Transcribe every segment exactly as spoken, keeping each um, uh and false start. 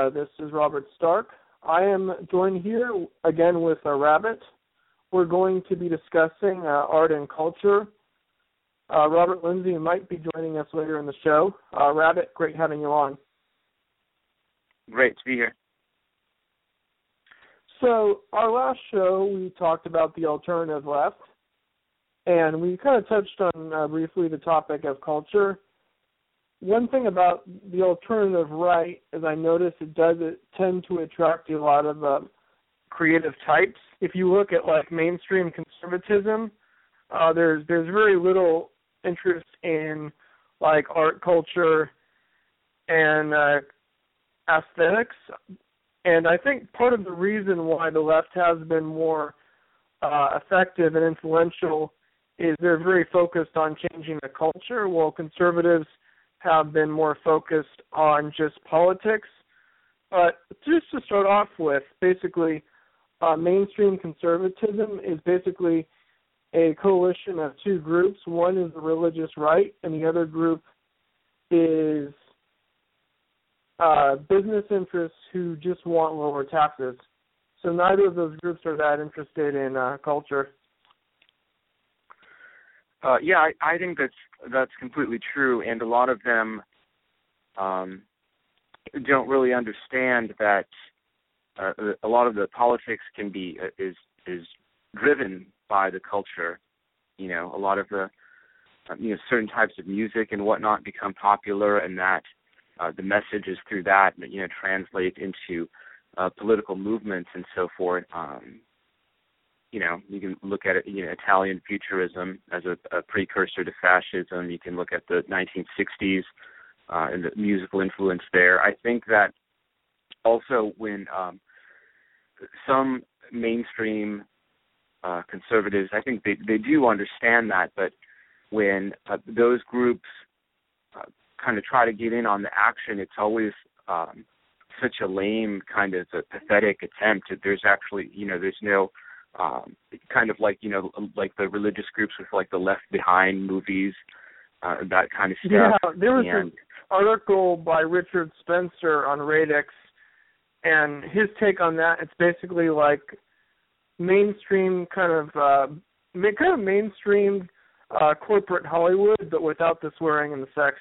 Uh, this is Robert Stark. I am joined here again with uh, Rabbit. We're going to be discussing uh, art and culture. Uh, Robert Lindsay might be joining us later in the show. Uh, Rabbit, great having you on. Great to be here. So our last show, we talked about the alternative left, and we kind of touched on uh, briefly the topic of culture. One thing about the alternative right is I noticed it does it tend to attract a lot of uh, creative types. If you look at like mainstream conservatism, uh, there's there's very little interest in like art, culture, and uh, aesthetics. And I think part of the reason why the left has been more uh, effective and influential is they're very focused on changing the culture, while conservatives have been more focused on just politics. But just to start off with, basically, uh, mainstream conservatism is basically a coalition of two groups. One is the religious right, and the other group is uh, business interests who just want lower taxes. So neither of those groups are that interested in uh, culture. Uh, yeah, I, I think that's that's completely true, and a lot of them um, don't really understand that uh, a lot of the politics can be uh, is is driven by the culture. You know, a lot of the uh, you know certain types of music and whatnot become popular, and that uh, the messages through that you know translate into uh, political movements and so forth. Um, You know, you can look at it, you know, Italian futurism as a, a precursor to fascism. You can look at the nineteen sixties uh, and the musical influence there. I think that also when um, some mainstream uh, conservatives, I think they, they do understand that, but when uh, those groups uh, kind of try to get in on the action, it's always um, such a lame kind of a pathetic attempt. There's actually, you know, there's no Um, kind of like, you know, like the religious groups with like the Left Behind movies, uh, that kind of stuff. Yeah, there was and, an article by Richard Spencer on Radix, and his take on that, it's basically like mainstream kind of, uh, kind of mainstream uh, corporate Hollywood, but without the swearing and the sex.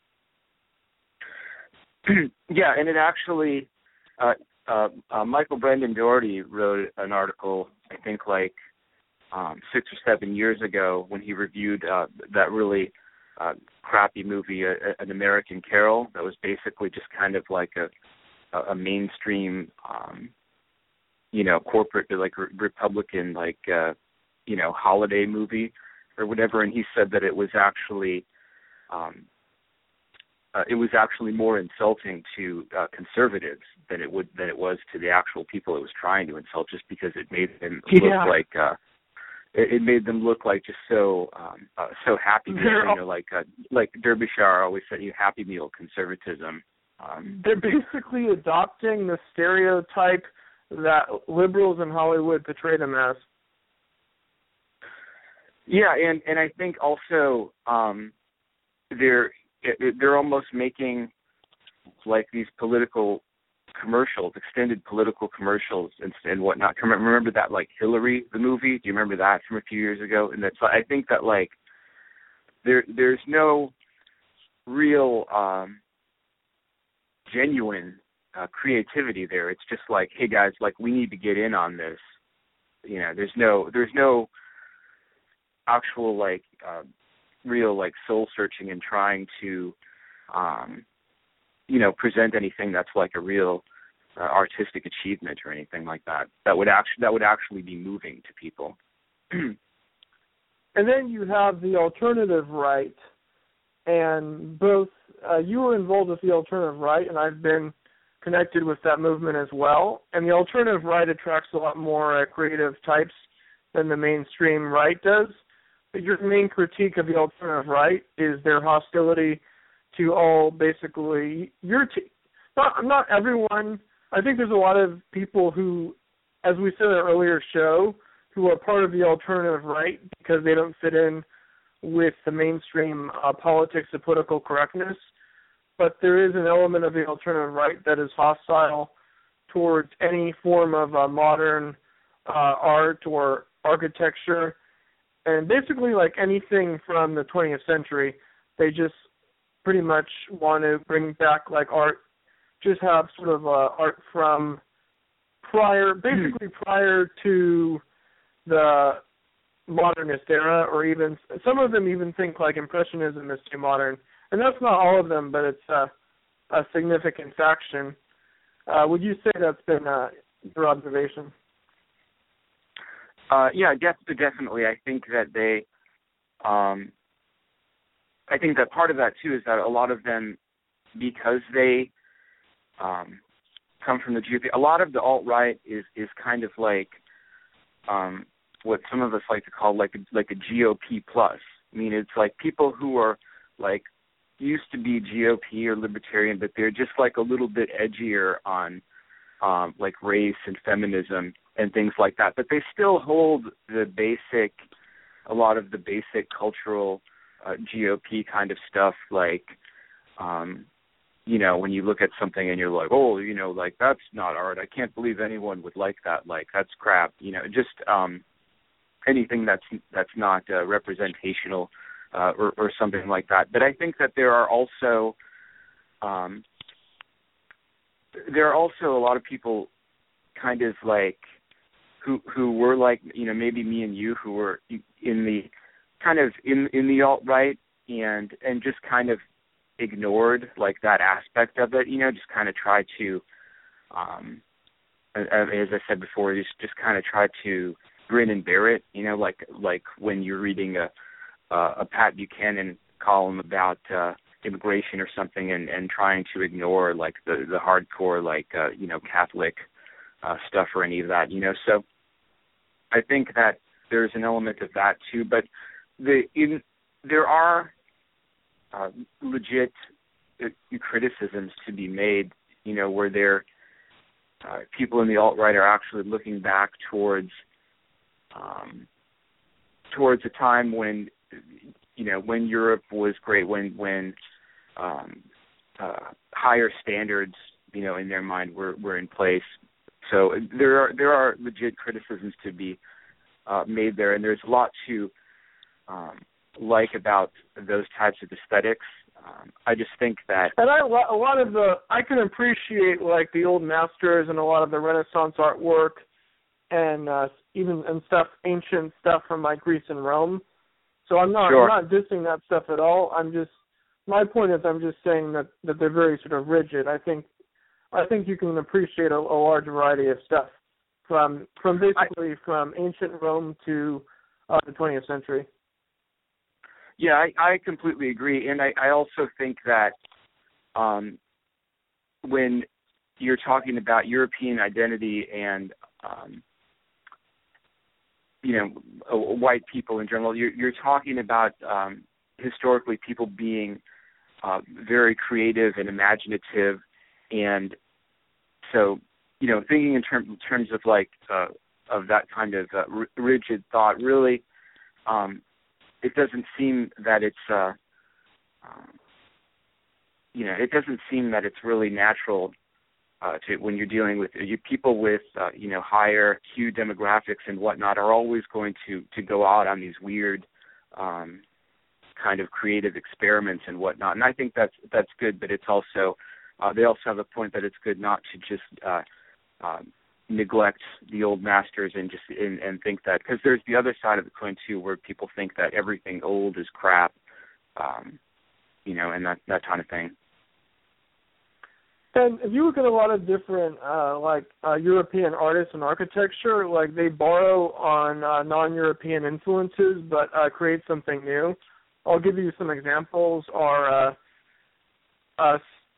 Yeah, and it actually, uh, uh, uh, Michael Brendan Doherty wrote an article, I think like um, six or seven years ago, when he reviewed uh, that really uh, crappy movie, uh, An American Carol, that was basically just kind of like a, a mainstream, um, you know, corporate, like re- Republican, like, uh, you know, holiday movie or whatever. And he said that it was actually, um, uh, it was actually more insulting to uh, conservatives than it would than it was to the actual people it was trying to insult, just because it made them look yeah. like uh, it, it made them look like just so um, uh, so happy, you know, like uh, like Derbyshire always said, you know, happy meal conservatism. Um, They're basically adopting the stereotype that liberals in Hollywood portray them as. Yeah, and, and I think also um, they're they're almost making like these political commercials, extended political commercials and, and whatnot. Remember that, like Hillary, the movie? Do you remember that from a few years ago? And that's, I think that like there there's no real um, genuine uh, creativity there. It's just like, hey guys, like we need to get in on this. You know, there's no there's no actual like uh, real like soul searching and trying to um, you know present anything that's like a real uh, artistic achievement or anything like that. That would actually that would actually be moving to people. And then you have the alternative right, and both uh, you were involved with the alternative right, and I've been connected with that movement as well. And the alternative right attracts a lot more uh, creative types than the mainstream right does. But your main critique of the alternative right is their hostility to all basically your t- not not everyone. I think there's a lot of people who, as we said in an earlier show, who are part of the alternative right because they don't fit in with the mainstream uh, politics of political correctness. but there is an element of the alternative right that is hostile towards any form of uh, modern uh, art or architecture, and basically like anything from the twentieth century. They just pretty much want to bring back like art, just have sort of uh, art from prior, basically prior to the modernist era, or even some of them even think like Impressionism is too modern, and that's not all of them, but it's uh, a significant faction. Uh, would you say that's been uh, your observation? Uh, yeah, def- definitely. I think that they, um, I think that part of that too is that a lot of them, because they um, come from the G O P, a lot of the alt-right is, is kind of like um, what some of us like to call like a, like a G O P plus. I mean, it's like people who are like used to be G O P or libertarian, but they're just like a little bit edgier on um, like race and feminism and things like that. But they still hold the basic, a lot of the basic cultural uh, G O P kind of stuff, like, um, you know, when you look at something and you're like, oh, you know, like that's not art. I can't believe anyone would like that. Like that's crap. You know, just um, anything that's that's not uh, representational uh, or, or something like that. But I think that there are also um, there are also a lot of people kind of like who who were like, you know, maybe me and you, who were in the kind of in in the alt-right and and just kind of ignored like that aspect of it, you know, just kind of try to um as I said before, just just kind of try to grin and bear it, you know, like like when you're reading a uh, a Pat Buchanan column about uh immigration or something, and and trying to ignore like the the hardcore like uh you know Catholic uh stuff or any of that, you know. So I think that there's an element of that too, but the in there are uh, legit uh, criticisms to be made, you know, where there uh, people in the alt-right are actually looking back towards um, towards a time when, you know, when Europe was great, when when um, uh, higher standards, you know, in their mind were, were in place. So there are there are legit criticisms to be uh, made there, and there's a lot to um, like about those types of aesthetics. Um, I just think that, and I a lot of the I can appreciate like the old masters and a lot of the Renaissance artwork, and uh, even and stuff, ancient stuff from like Greece and Rome. So I'm not sure. I'm not dissing that stuff at all. I'm just my point is I'm just saying that, that they're very sort of rigid. I think I think you can appreciate a, a large variety of stuff from from basically I, from ancient Rome to uh, the twentieth century. Yeah, I, I completely agree, and I, I also think that um, when you're talking about European identity and um, you know uh, white people in general, you're, you're talking about um, historically people being uh, very creative and imaginative, and so you know thinking in, term, in terms of like uh, of that kind of uh, r- rigid thought, really. Um, It doesn't seem that it's, uh, um, you know, it doesn't seem that it's really natural uh, to when you're dealing with you, people with, uh, you know, higher Q demographics and whatnot are always going to, to go out on these weird um, kind of creative experiments and whatnot. And I think that's that's good, but it's also uh, they also have a point that it's good not to just uh, um, neglect the old masters and just and, and think that, because there's the other side of the coin too, where people think that everything old is crap, um, you know, and that that kind of thing. And if you look at a lot of different uh, like uh, European artists and architecture, like they borrow on uh, non-European influences but uh, create something new. I'll give you some examples. Are uh, uh,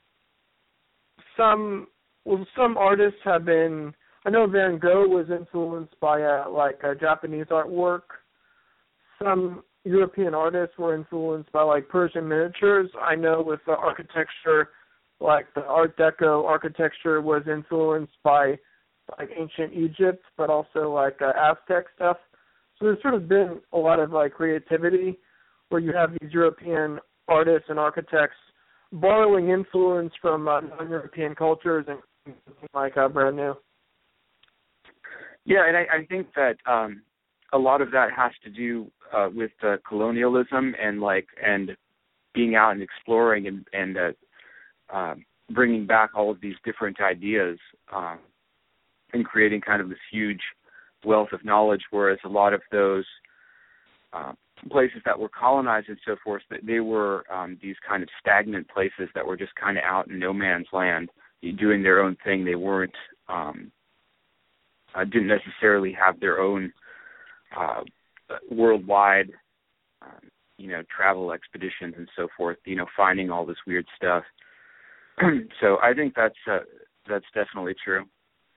some well, some artists have been. I know Van Gogh was influenced by uh, like uh, Japanese artwork. Some European artists were influenced by like Persian miniatures. I know with the architecture, like the Art Deco architecture was influenced by like ancient Egypt, but also like uh, Aztec stuff. So there's sort of been a lot of like creativity where you have these European artists and architects borrowing influence from uh, non-European cultures and something like uh, brand new. Yeah, and I, I think that um, a lot of that has to do uh, with uh, colonialism and like and being out and exploring and, and uh, uh, bringing back all of these different ideas um, and creating kind of this huge wealth of knowledge, whereas a lot of those uh, places that were colonized and so forth, that they were um, these kind of stagnant places that were just kind of out in no man's land, doing their own thing. They weren't, um, uh, didn't necessarily have their own uh, worldwide, um, you know, travel expeditions and so forth. You know, finding all this weird stuff. So I think that's uh, that's definitely true.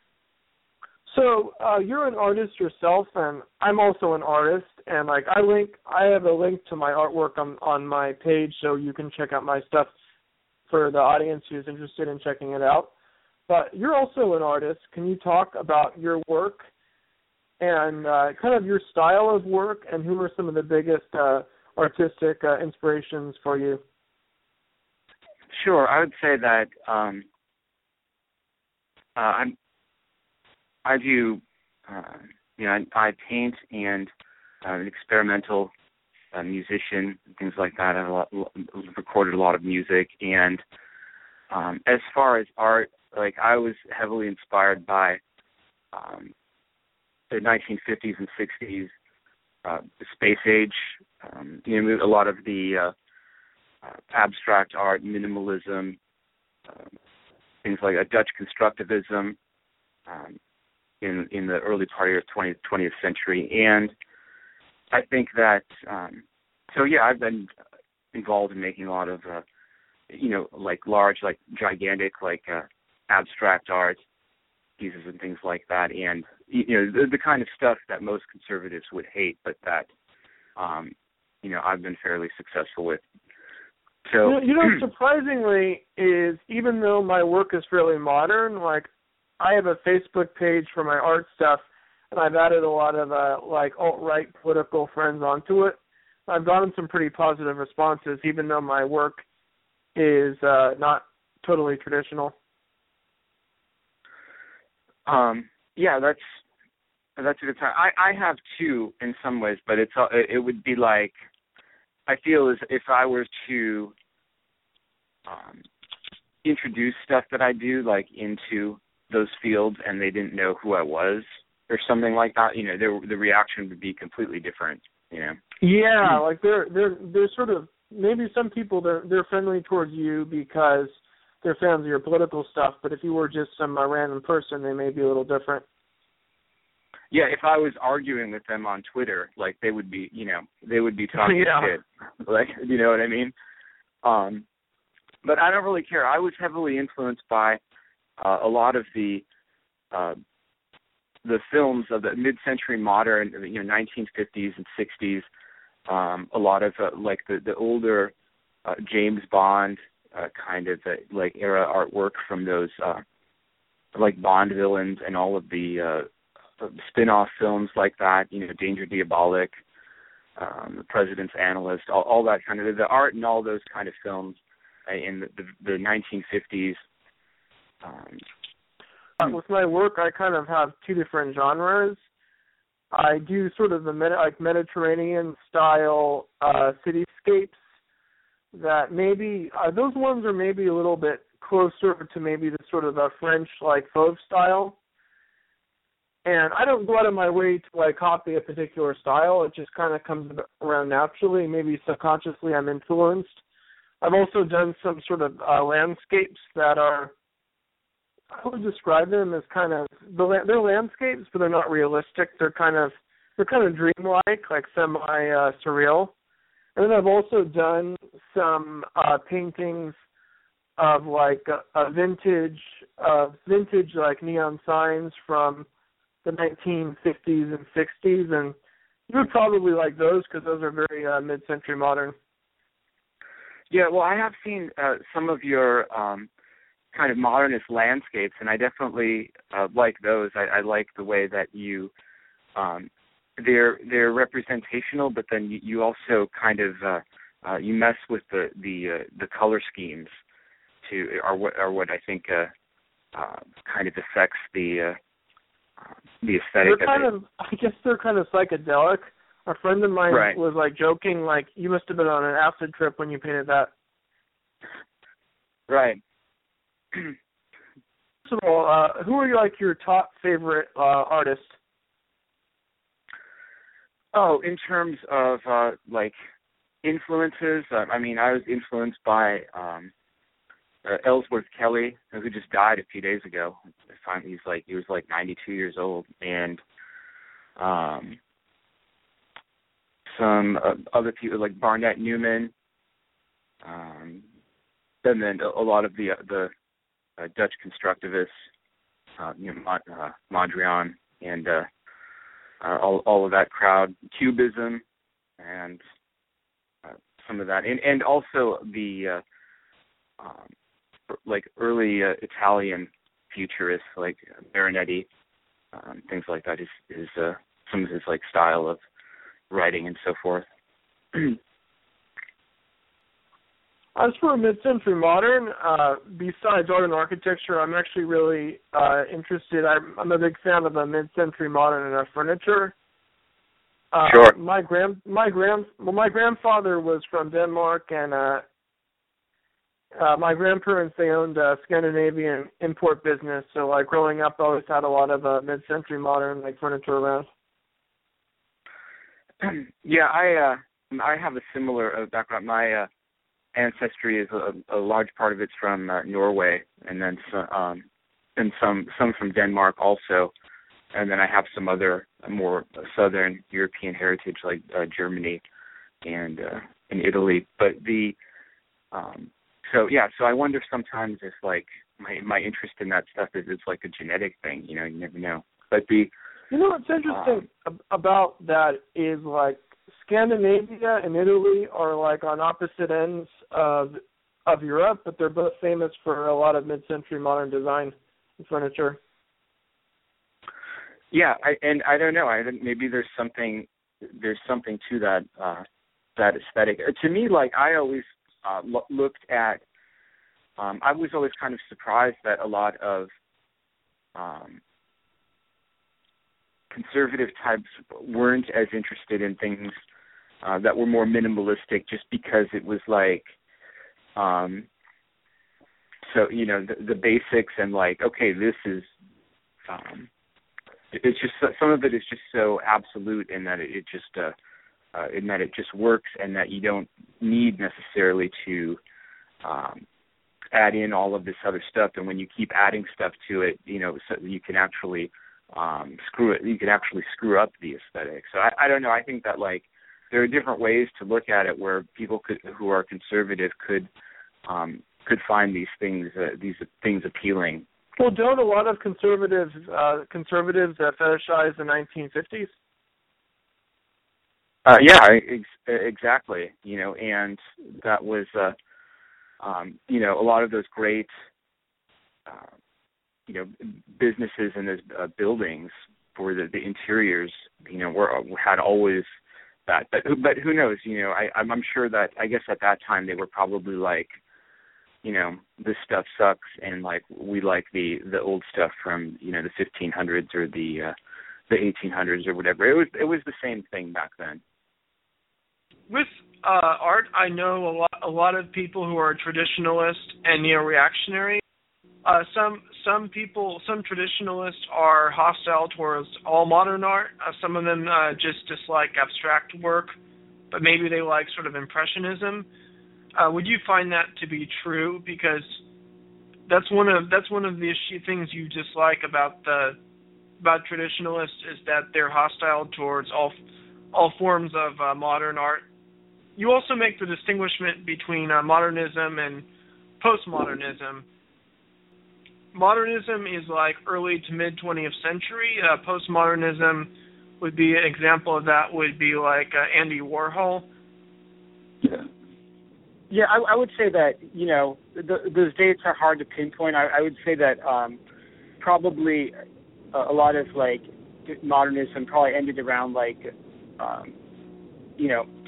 So uh, you're an artist yourself, and I'm also an artist. And like I link, I have a link to my artwork on on my page, so you can check out my stuff for the audience who's interested in checking it out. But you're also an artist. Can you talk about your work and uh, kind of your style of work, and who are some of the biggest uh, artistic uh, inspirations for you? Sure, I would say that um, uh, I'm. I do, uh, you know, I, I paint and uh, an experimental uh, musician, things like that. I've a lot, recorded a lot of music, and um, as far as art, like I was heavily inspired by um, the nineteen fifties and sixties, uh, the space age. Um, you know, a lot of the uh, uh, abstract art, minimalism, um, things like uh, Dutch constructivism. Um, in in the early part of the twentieth century. And I think that, um, so yeah, I've been involved in making a lot of, uh, you know, like large, like gigantic, like uh, abstract art pieces and things like that. And, you know, the, the kind of stuff that most conservatives would hate, but that, um, you know, I've been fairly successful with. So, you know, you know, surprisingly is, even though my work is fairly modern, like, I have a Facebook page for my art stuff, and I've added a lot of uh, like alt-right political friends onto it. I've gotten some pretty positive responses, even though my work is uh, not totally traditional. Um, yeah, that's that's a good time. I, I have too in some ways, but it's uh, it would be like, I feel as if I were to um, introduce stuff that I do like into those fields and they didn't know who I was or something like that, you know, the the reaction would be completely different, you know. Yeah, like they're they're they're sort of, maybe some people they're they're friendly towards you because they're fans of your political stuff, but if you were just some uh, random person, they may be a little different. Yeah, if I was arguing with them on Twitter, like they would be, you know, they would be talking yeah. shit. Like, you know what I mean? Um but I don't really care. I was heavily influenced by Uh, a lot of the uh, the films of the mid-century modern, you know, nineteen fifties and sixties. Um, a lot of uh, like the the older uh, James Bond uh, kind of uh, like era artwork from those uh, like Bond villains and all of the uh, spin-off films like that. You know, Danger Diabolik, um, The President's Analyst, all, all that kind of the art and all those kind of films uh, in the, the, the nineteen fifties. Um, With my work, I kind of have two different genres. I do sort of the med- like Mediterranean style uh, cityscapes that maybe uh, those ones are maybe a little bit closer to maybe the sort of the French like Fauve style. And I don't go out of my way to like copy a particular style. It just kind of comes around naturally. Maybe subconsciously I'm influenced. I've also done some sort of uh, landscapes that are, I would describe them as kind of, they're landscapes, but they're not realistic. They're kind of, they're kind of dreamlike, like semi uh, surreal. And then I've also done some uh, paintings of like a, a vintage, uh, vintage like neon signs from the nineteen fifties and sixties, and you would probably like those because those are very uh, mid-century modern. Yeah, well, I have seen uh, some of your um, kind of modernist landscapes, and I definitely uh, like those. I, I like the way that you um, they're they're representational, but then you, you also kind of uh, uh, you mess with the the uh, the color schemes to are what are what I think uh, uh, kind of affects the uh, uh, the aesthetic. They're kind of, of, I guess they're kind of psychedelic. A friend of mine right. was like joking, like, you must have been on an acid trip when you painted that. Right. First of all, uh, who are like your top favorite uh, artists? Oh, in terms of uh, like influences, uh, I mean, I was influenced by um, uh, Ellsworth Kelly, who just died a few days ago. Finally, he's like he was like ninety-two years old, and um, some uh, other people like Barnett Newman, um, and then a, a lot of the uh, the uh, Dutch constructivists, uh, you know, uh, Mondrian, and uh, uh, all all of that crowd, Cubism, and uh, some of that, and and also the uh, um, like early uh, Italian futurists like Marinetti, um, things like that. Is is uh, some of his like style of writing and so forth. As for mid-century modern, uh, besides art and architecture, I'm actually really uh, interested. I'm, I'm a big fan of the mid-century modern and uh, furniture. Uh, sure. My grand, my grand, well, my grandfather was from Denmark, and uh, uh, my grandparents, they owned a Scandinavian import business. So, like, growing up, I always had a lot of uh, mid-century modern like furniture around. Yeah, I uh, I have a similar uh, background. My uh, ancestry is a, a large part of it's from uh, Norway, and then some, um, and some some from Denmark also, and then I have some other more southern European heritage like uh, Germany and uh, and Italy. But the um, so yeah, so I wonder sometimes if like my my interest in that stuff is it's like a genetic thing. You know, you never know. But the You know what's interesting um, about that is, like, Scandinavia and Italy are, like, on opposite ends of of Europe, but they're both famous for a lot of mid-century modern design and furniture. Yeah, I, and I don't know. I think maybe there's something there's something to that uh, that aesthetic. Uh, to me, like I always uh, lo- looked at. Um, I was always kind of surprised that a lot of um, conservative types weren't as interested in things uh, that were more minimalistic, just because it was like, um, so you know, the, the basics and like, okay, this is, um, it's just some of it is just so absolute in that it, it just, uh, uh, in that it just works, and that you don't need necessarily to um, add in all of this other stuff. And when you keep adding stuff to it, you know, so you can actually Um, screw it. You can actually screw up the aesthetic. So I, I don't know. I think that like there are different ways to look at it where people could, who are conservative, could um, could find these things uh, these things appealing. Well, don't a lot of conservatives uh, conservatives uh, fetishize the nineteen fifties? Uh, yeah, ex- exactly. You know, and that was uh, um, you know, a lot of those great. Uh, you know, businesses and those uh, buildings for the, the interiors, you know, were had always that. But but who knows? You know, I, I'm sure that I guess at that time they were probably like, you know, this stuff sucks, and like we like the, the old stuff from you know the fifteen hundreds or the uh, the eighteen hundreds or whatever. It was it was the same thing back then. With uh, art, I know a lot a lot of people who are traditionalist and neo-reactionary. Uh, some some people, some traditionalists are hostile towards all modern art. Uh, some of them uh, just dislike abstract work, but maybe they like sort of impressionism. Uh, would you find that to be true? Because that's one of that's one of the issue, things you dislike about the about traditionalists is that they're hostile towards all all forms of uh, modern art. You also make the distinguishment between uh, modernism and postmodernism. Modernism is like early to mid twentieth century. Uh, postmodernism would be an example of that. Would be like uh, Andy Warhol. Yeah, yeah. I, I would say that you know the, those dates are hard to pinpoint. I, I would say that um, probably a, a lot of like modernism probably ended around like um, you know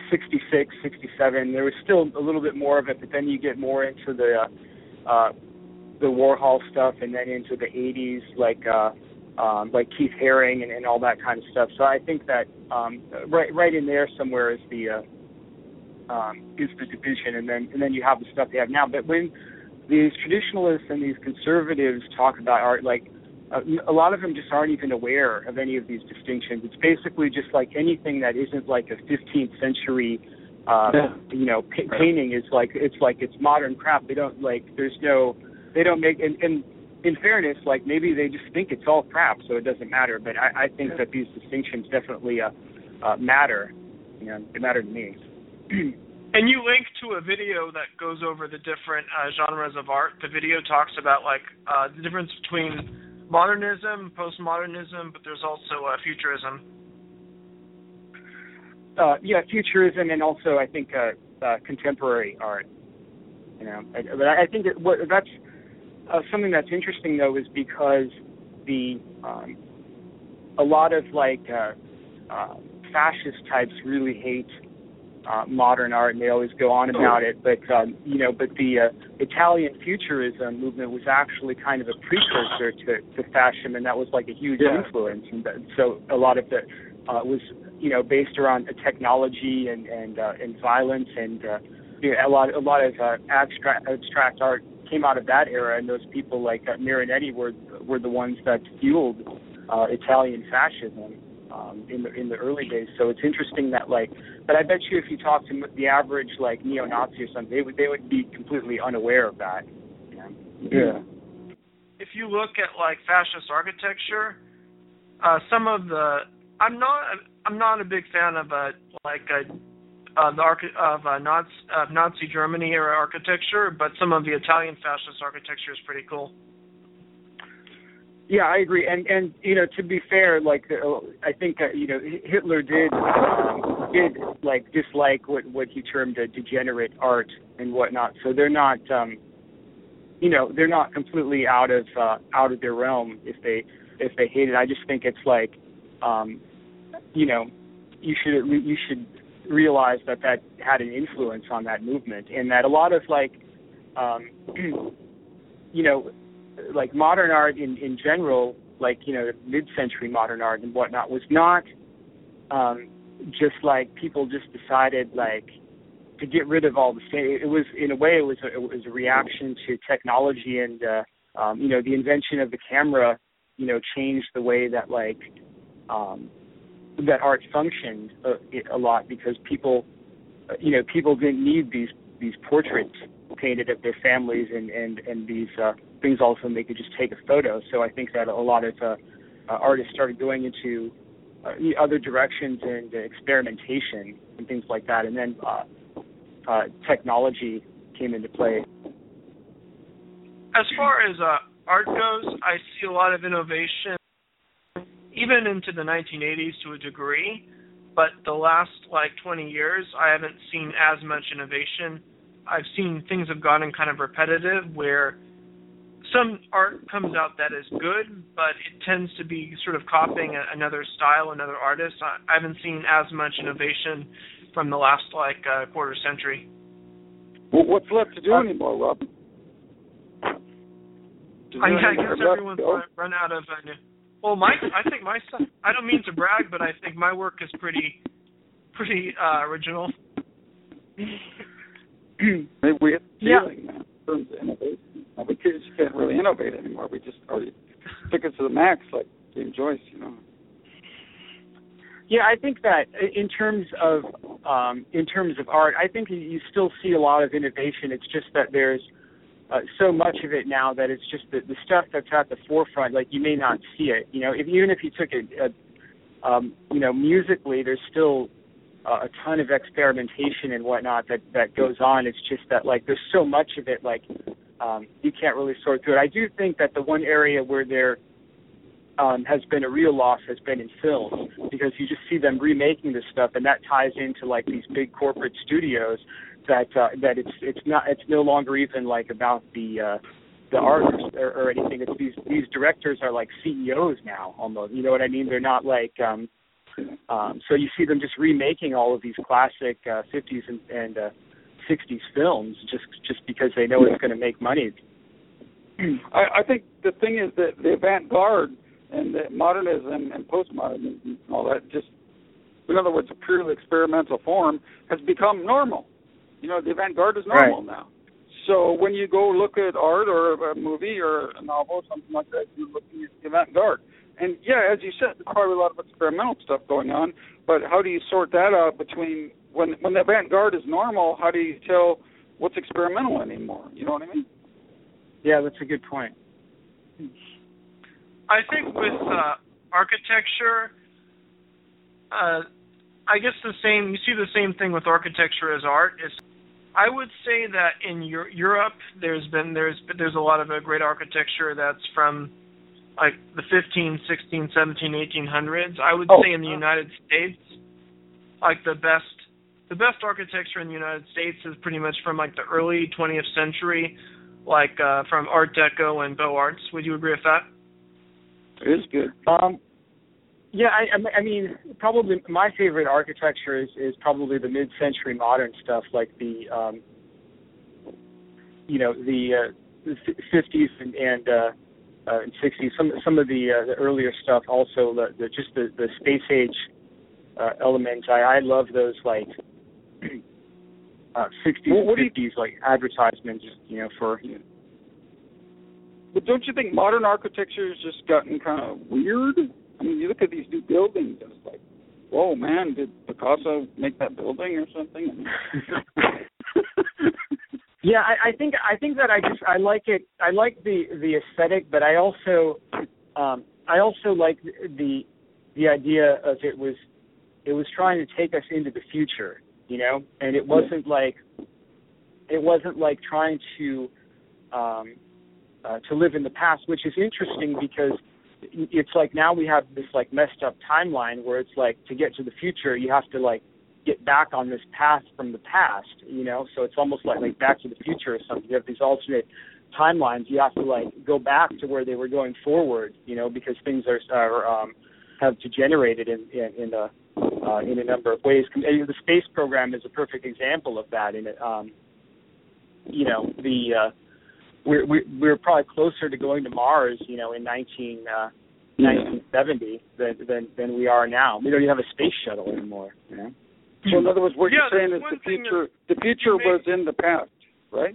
sixty-six, sixty-seven, there was still a little bit more of it, but then you get more into the uh, uh, the Warhol stuff, and then into the eighties, like uh, um, like Keith Haring and, and all that kind of stuff. So I think that um, right right in there somewhere is the uh, um, is the division, and then and then you have the stuff they have now. But when these traditionalists and these conservatives talk about art, like uh, a lot of them just aren't even aware of any of these distinctions. It's basically just like anything that isn't like a fifteenth century, uh, yeah. you know, pa- painting is like it's like it's modern crap. They don't like there's no they don't make and, and in fairness, like maybe they just think it's all crap, so it doesn't matter. But I, I think that these distinctions definitely uh, uh, matter. You know, they matter to me. And you link to a video that goes over the different uh, genres of art. The video talks about like uh, the difference between modernism, postmodernism, but there's also uh, futurism. Uh, yeah, futurism, and also I think uh, uh, contemporary art. You know, I, but I think that what that's uh, something that's interesting though is because the um, a lot of like uh, uh, fascist types really hate Uh, modern art, and they always go on about it. But um, you know, but the uh, Italian Futurism movement was actually kind of a precursor to, to fascism, and that was like a huge yeah. influence. And that, so a lot of the uh, was you know based around the technology and and uh, and violence, and uh, you know, a lot a lot of uh, abstract abstract art came out of that era. And those people like uh, Marinetti were were the ones that fueled uh, Italian fascism. Um, in the in the early days, so it's interesting that like, but I bet you if you talk to the average like neo-Nazi or something, they would they would be completely unaware of that. Yeah. yeah. If you look at like fascist architecture, uh, some of the I'm not I'm not a big fan of a like a uh, the archi- of uh, Nazi of Nazi Germany era architecture, but some of the Italian fascist architecture is pretty cool. Yeah, I agree, and and you know, to be fair, like uh, I think uh, you know Hitler did um, did like dislike what, what he termed a degenerate art and whatnot. So they're not, um, you know, they're not completely out of uh, out of their realm if they if they hate it. I just think it's like, um, you know, you should you should realize that that had an influence on that movement, and that a lot of like, um, you know. like modern art in, in general, like, you know, mid-century modern art and whatnot, was not um, just like people just decided like to get rid of all the same. It was, in a way, it was a, it was a reaction to technology and, uh, um, you know, the invention of the camera, you know, changed the way that like um, that art functioned a, a lot because people, you know, people didn't need these these portraits painted of their families and and and these uh, things also they could just take a photo. So I think that a lot of uh, uh, artists started going into uh, other directions and uh, experimentation and things like that, and then uh, uh, technology came into play. As far as uh, art goes, I see a lot of innovation, even into the nineteen eighties to a degree, but the last like twenty years, I haven't seen as much innovation. I've seen things have gotten kind of repetitive where some art comes out that is good, but it tends to be sort of copying a, another style, another artist. I, I haven't seen as much innovation from the last like uh, quarter century. Well, what's left to do uh, anymore, Rob? I, I guess everyone's run, run out of. Uh, well, my I think my stuff. I don't mean to brag, but I think my work is pretty pretty uh, original. Maybe we have yeah. feeling now in terms of innovation. Now, we just can't really innovate anymore. We just already took it to the max, like James Joyce, you know. Yeah, I think that in terms of um, in terms of art, I think you still see a lot of innovation. It's just that there's uh, so much of it now that it's just the, the stuff that's at the forefront. Like you may not see it, you know. If, even if you took it, uh, um, you know, musically, there's still Uh, a ton of experimentation and whatnot that, that goes on. It's just that, like, there's so much of it, like, um, you can't really sort through it. I do think that the one area where there um, has been a real loss has been in film, because you just see them remaking this stuff, and that ties into, like, these big corporate studios that uh, that it's it's not it's no longer even, like, about the uh, the art or, or anything. It's these these directors are like C E Os now, almost. You know what I mean? They're not like um, Um, so you see them just remaking all of these classic uh, fifties and, and uh, sixties films just just because they know it's going to make money. I, I think the thing is that the avant-garde and the modernism and postmodernism and all that, just, in other words, a purely experimental form, has become normal. You know, the avant-garde is normal right. now. So when you go look at art or a movie or a novel or something like that, you're looking at the avant-garde. And, yeah, as you said, there's probably a lot of experimental stuff going on, but how do you sort that out between, when when the avant-garde is normal, how do you tell what's experimental anymore? You know what I mean? Yeah, that's a good point. I think with uh, architecture, uh, I guess the same, you see the same thing with architecture as art. Is I would say that in Euro- Europe, there's been, there's there's a lot of uh, great architecture that's from like the fifteen, sixteen, seventeen, eighteen hundreds. I would oh. say in the United States, like the best the best architecture in the United States is pretty much from like the early twentieth century, like uh, from Art Deco and Beaux Arts. Would you agree with that? It is good. Um, yeah, I, I mean, probably my favorite architecture is, is probably the mid-century modern stuff, like the, um, you know, the, uh, the fifties and, and uh, uh, and sixties. Some some of the uh, the earlier stuff, also the, the just the, the space age uh, elements. I, I love those like uh, sixties, well, fifties, like advertisements, you know, for. Yeah. But don't you think modern architecture has just gotten kind of weird? I mean, you look at these new buildings, and it's like, whoa, man, did Picasso make that building or something? Yeah, I, I think I think that I just I like it. I like the, the aesthetic, but I also um, I also like the the idea of it was it was trying to take us into the future, you know, and it wasn't like it wasn't like trying to um, uh, to live in the past, which is interesting because it's like now we have this like messed up timeline where it's like to get to the future you have to like get back on this path from the past, you know, so it's almost like like Back to the Future or something. You have these alternate timelines. You have to like go back to where they were going forward, you know, because things are, are um, have degenerated in in, in a uh, in a number of ways. The space program is a perfect example of that. In it, um, you know, the uh, we're we're probably closer to going to Mars, you know, in nineteen seventy than, than than we are now. We don't even have a space shuttle anymore, you know. So in other words, what yeah, you're saying is the future the future was in the past, right?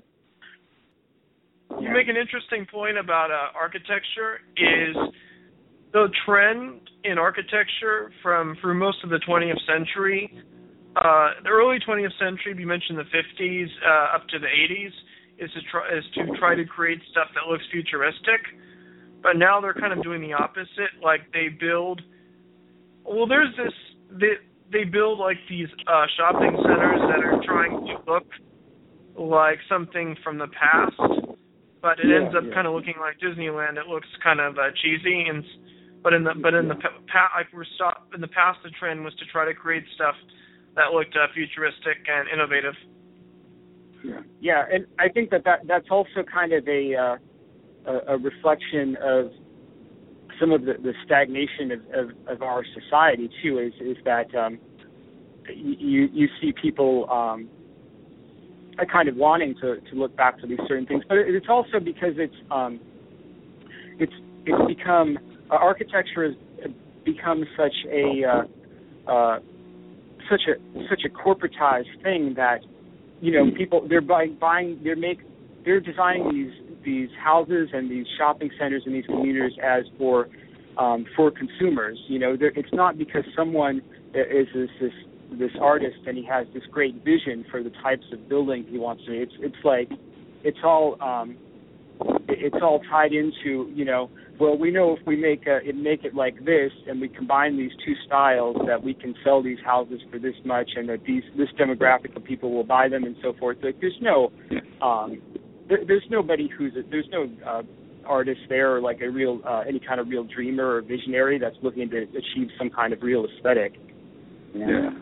You make an interesting point about uh, architecture is the trend in architecture from through most of the twentieth century, uh, the early twentieth century, you mentioned the fifties uh, up to the eighties, is to try is to try to create stuff that looks futuristic. But now they're kind of doing the opposite. Like they build, well, there's this, they, they build like these uh, shopping centers that are trying to look like something from the past, but it yeah, ends up yeah. kind of looking like Disneyland. It looks kind of uh, cheesy, and but in the but in the past, like we're stop in the past, the trend was to try to create stuff that looked uh, futuristic and innovative. Yeah, yeah, and I think that, that that's also kind of a uh, a, a reflection of some of the, the stagnation of, of, of our society too. Is is that um, you you see people um, kind of wanting to, to look back to these certain things, but it's also because it's um, it's it's become uh, architecture has become such a uh, uh, such a such a corporatized thing that, you know, people they're buying, buying they're make they're designing these these houses and these shopping centers and these communities as for um, for consumers. You know, it's not because someone is this, this this artist and he has this great vision for the types of buildings he wants to. It's it's like it's all um, it's all tied into, you know, well, we know if we make a, it make it like this and we combine these two styles that we can sell these houses for this much and that these this demographic of people will buy them and so forth. Like there's no um, there, there's nobody who's a, there's no uh, artist there or like a real uh, any kind of real dreamer or visionary that's looking to achieve some kind of real aesthetic. You know? Yeah.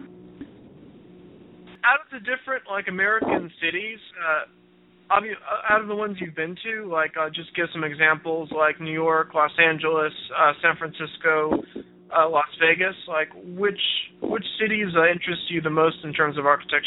Out of the different like American cities, uh, out of the ones you've been to, like uh, just give some examples like New York, Los Angeles, uh, San Francisco, uh, Las Vegas, like which which cities uh, interest you the most in terms of architecture?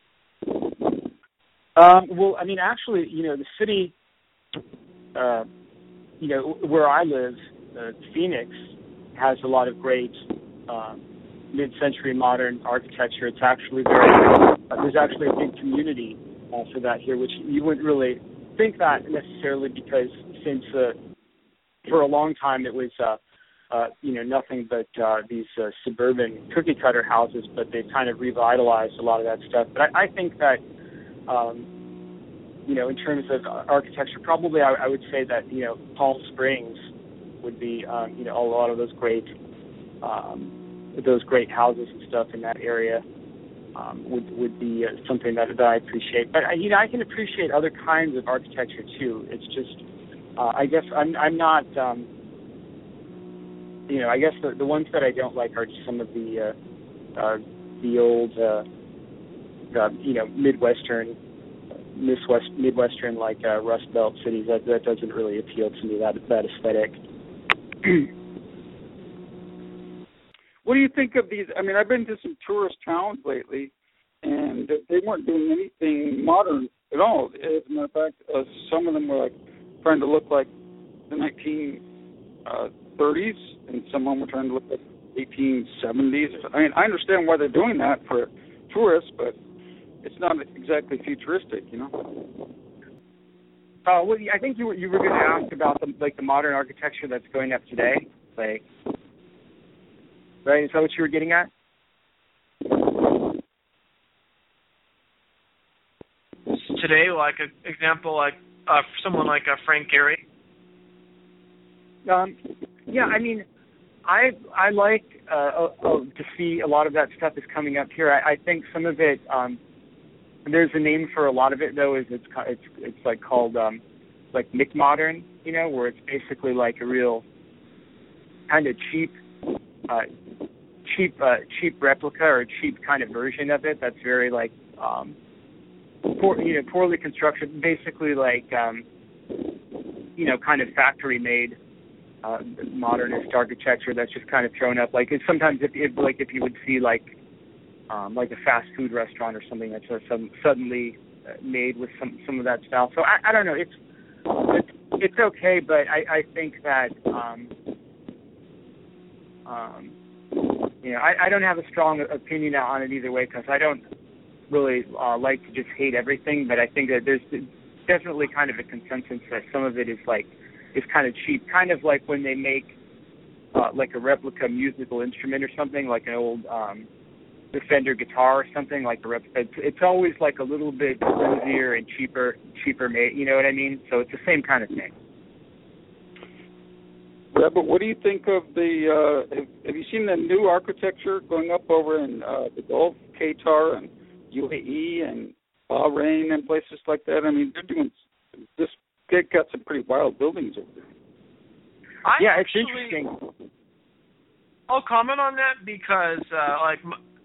Um, well, I mean, actually, you know, the city, uh, you know, where I live, uh, Phoenix, has a lot of great uh, mid-century modern architecture. It's actually very, uh, there's actually a big community uh, for that here, which you wouldn't really think that necessarily because since uh, for a long time it was, uh, uh, you know, nothing but uh, these uh, suburban cookie-cutter houses, but they've kind of revitalized a lot of that stuff. But I, I think that, um, you know, in terms of architecture, probably I, I would say that, you know, Palm Springs would be, um, you know, a lot of those great, um, those great houses and stuff in that area um, would would be uh, something that, that I appreciate. But you know, I can appreciate other kinds of architecture too. It's just, uh, I guess I'm I'm not, um, you know, I guess the the ones that I don't like are just some of the uh, uh, the old, uh, the, you know, Midwestern. Midwest, Midwestern like uh, Rust Belt cities. That that doesn't really appeal to me. That that aesthetic. What do you think of these? I mean, I've been to some tourist towns lately, and they weren't doing anything modern at all. As a matter of fact, uh, some of them were like trying to look like the nineteen thirties, and some of them were trying to look like eighteen seventies. I mean, I understand why they're doing that for tourists, but it's not exactly futuristic, you know. Uh, well, I think you were you were going to ask about the like the modern architecture that's going up today, like, right? Is that what you were getting at? Today, like an example, like uh, someone like uh, Frank Gehry. Um, yeah, I mean, I I like uh, uh, to see a lot of that stuff is coming up here. I, I think some of it. Um, There's a name for a lot of it though. Is it's it's it's like called um, like McModern, you know, where it's basically like a real kind of cheap, uh, cheap uh, cheap replica or cheap kind of version of it. That's very like um, poor, you know, poorly constructed. Basically like um, you know, kind of factory made uh, modernist architecture that's just kind of thrown up. Like it's sometimes if, if like if you would see like. Um, like a fast food restaurant or something that's uh, some, suddenly uh, made with some, some of that style. So I, I don't know. It's it's, it's okay, but I, I think that um, um, you know I, I don't have a strong opinion on it either way because I don't really uh, like to just hate everything. But I think that there's definitely kind of a consensus that some of it is like is kind of cheap, kind of like when they make uh, like a replica musical instrument or something, like an old. Um, The Fender guitar or something like the rep. It's, it's always like a little bit easier and cheaper, cheaper made. You know what I mean? So it's the same kind of thing. Yeah, but what do you think of the? Uh, have, have you seen the new architecture going up over in uh, the Gulf, Qatar, and U A E, and Bahrain, and places like that? I mean, they're doing this. They've got some pretty wild buildings over there. I yeah, actually, it's interesting. I'll comment on that because, uh, like.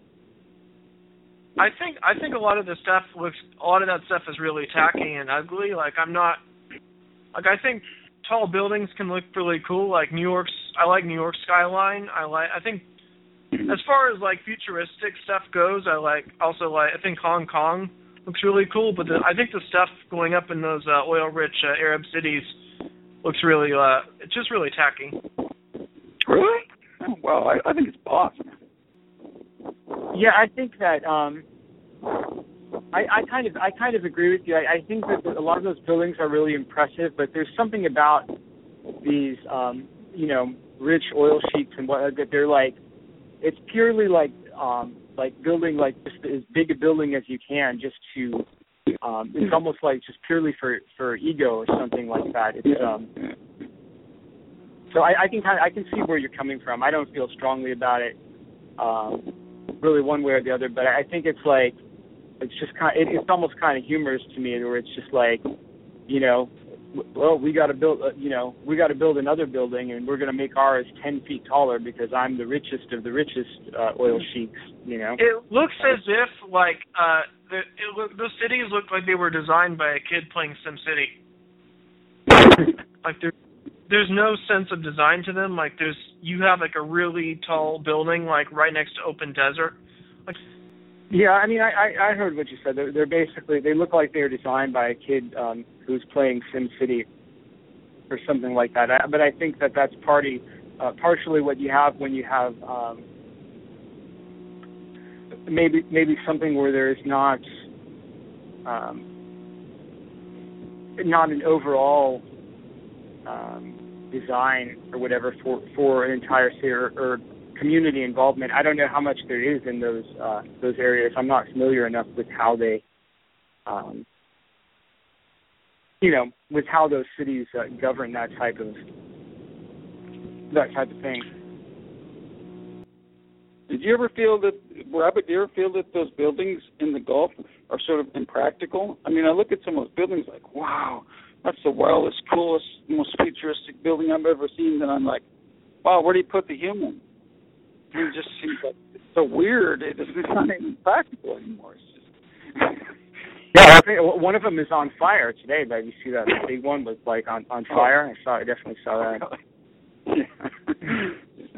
I think I think a lot of the stuff looks a lot of that stuff is really tacky and ugly. Like I'm not like I think tall buildings can look really cool. Like New York's I like New York skyline. I like I think as far as like futuristic stuff goes, I like also like I think Hong Kong looks really cool. But the, I think the stuff going up in those uh, oil-rich uh, Arab cities looks really uh, it's just really tacky. Really? Oh, well, I, I think it's awesome. Yeah, I think that um, I, I kind of I kind of agree with you. I, I think that a lot of those buildings are really impressive, but there's something about these um, you know rich oil sheiks and what that they're like. It's purely like um, like building like just as big a building as you can, just to. Um, it's almost like just purely for, for ego or something like that. It's um. So I, I can kind of I can see where you're coming from. I don't feel strongly about it. Um, really one way or the other, but I think it's like it's just kind of, it, it's almost kind of humorous to me where it's just like, you know, well, we got to build, uh, you know, we got to build another building and we're going to make ours ten feet taller because I'm the richest of the richest uh, oil sheiks, you know. It looks as if like uh, the it look, those cities look like they were designed by a kid playing SimCity. Like they're there's no sense of design to them. Like there's you have like a really tall building like right next to open desert. Like, yeah, I mean, I, I, I heard what you said. They're, they're basically they look like they were designed by a kid um, who's playing SimCity or something like that. I, but I think that that's party uh, partially what you have when you have um, maybe maybe something where there's not um, not an overall um, design or whatever for, for an entire city or, or community involvement. I don't know how much there is in those uh, those areas. I'm not familiar enough with how they, um, you know, with how those cities uh, govern that type of that type of thing. Did you ever feel that, Robert, did you ever feel that those buildings in the Gulf are sort of impractical? I mean, I look at some of those buildings like, wow, that's the wildest, coolest, most futuristic building I've ever seen. And I'm like, wow, where do you put the human? It just seems like it's so weird. It's not even practical anymore. It's just yeah, I think one of them is on fire today. But you see that the big one was like on, on fire. I saw, I definitely saw that. Yeah.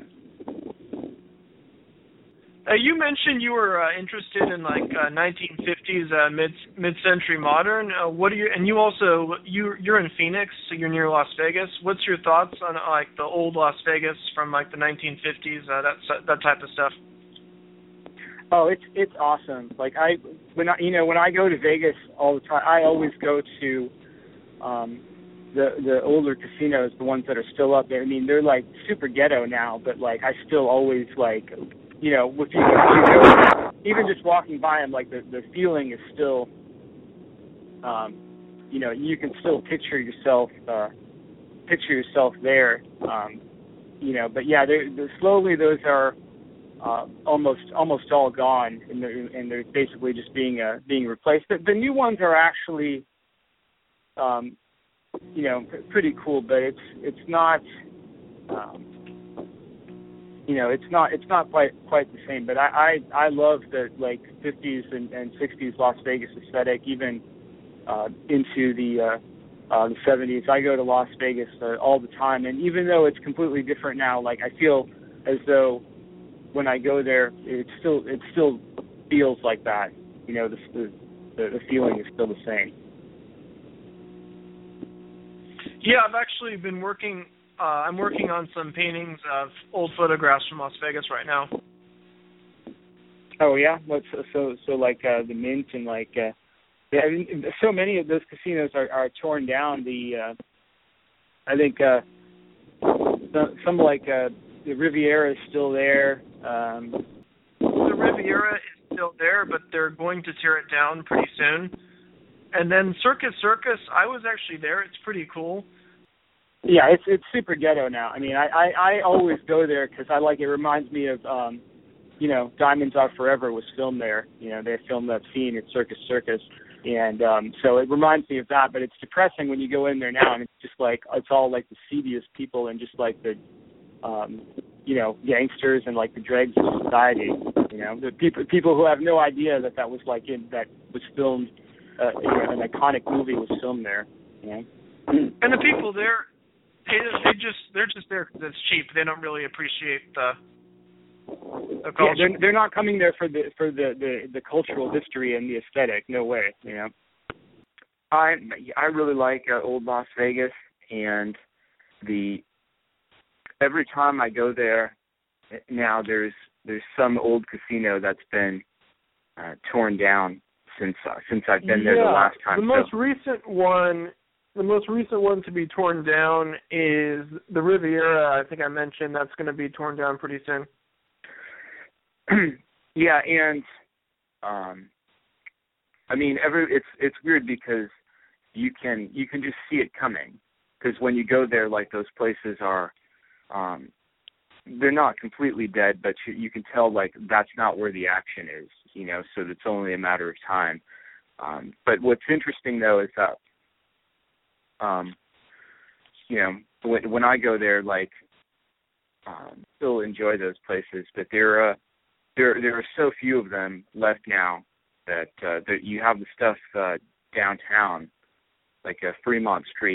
Uh, you mentioned you were uh, interested in like uh, nineteen fifties uh, mid mid-century modern. Uh, what do you? And you also you you're in Phoenix, so you're near Las Vegas. What's your thoughts on uh, like the old Las Vegas from like the nineteen fifties? Uh, that that type of stuff. Oh, it's it's awesome. Like I when I you know when I go to Vegas all the time, I always go to um, the the older casinos, the ones that are still up there. I mean, they're like super ghetto now, but like I still always like. You know, with you, you know, even just walking by them, like the, the feeling is still, um, you know, you can still picture yourself, uh, picture yourself there, um, you know. But yeah, they're, they're slowly those are uh, almost almost all gone, and they're, and they're basically just being uh, being replaced. The, the new ones are actually, um, you know, pretty cool, but it's it's not. Um, You know, it's not it's not quite quite the same, but I, I, I love the like fifties and, and sixties Las Vegas aesthetic, even uh, into the uh, uh, the seventies. I go to Las Vegas uh, all the time, and even though it's completely different now, like I feel as though when I go there, it still it still feels like that. You know, the the, the feeling is still the same. Yeah, I've actually been working. Uh, I'm working on some paintings of old photographs from Las Vegas right now. Oh yeah, what's so so, so like uh, the Mint and like uh, yeah, I mean, so many of those casinos are, are torn down. The uh, I think uh, some, some like uh, the Riviera is still there. Um, the Riviera is still there, but they're going to tear it down pretty soon. And then Circus Circus, I was actually there. It's pretty cool. Yeah, it's it's super ghetto now. I mean, I, I, I always go there because I like it. Reminds me of, um, you know, Diamonds Are Forever was filmed there. You know, they filmed that scene at Circus Circus, and um, so it reminds me of that. But it's depressing when you go in there now, and it's just like it's all like the seediest people and just like the, um, you know, gangsters and like the dregs of society. You know, the people people who have no idea that that was like in that was filmed. Uh, you know, an iconic movie was filmed there. You know? And the people there. They, they just they're just there because it's cheap. They don't really appreciate the, the culture. Yeah, they're, they're not coming there for the for the, the, the cultural history and the aesthetic. No way, you know. I I really like uh, old Las Vegas, and the every time I go there now, there's there's some old casino that's been uh, torn down since uh, since I've been there yeah, the last time. The most so. recent one. The most recent one to be torn down is the Riviera. I think I mentioned that's going to be torn down pretty soon. Yeah, and um, I mean, every it's it's weird because you can you can just see it coming because when you go there, like those places are, um, they're not completely dead, but you, you can tell like that's not where the action is, you know. So it's only a matter of time. Um, but what's interesting though is that. Um, you know, when, when I go there, like, um, still enjoy those places, but there, uh, there, there are so few of them left now that uh, that you have the stuff uh, downtown, like uh, Fremont Street,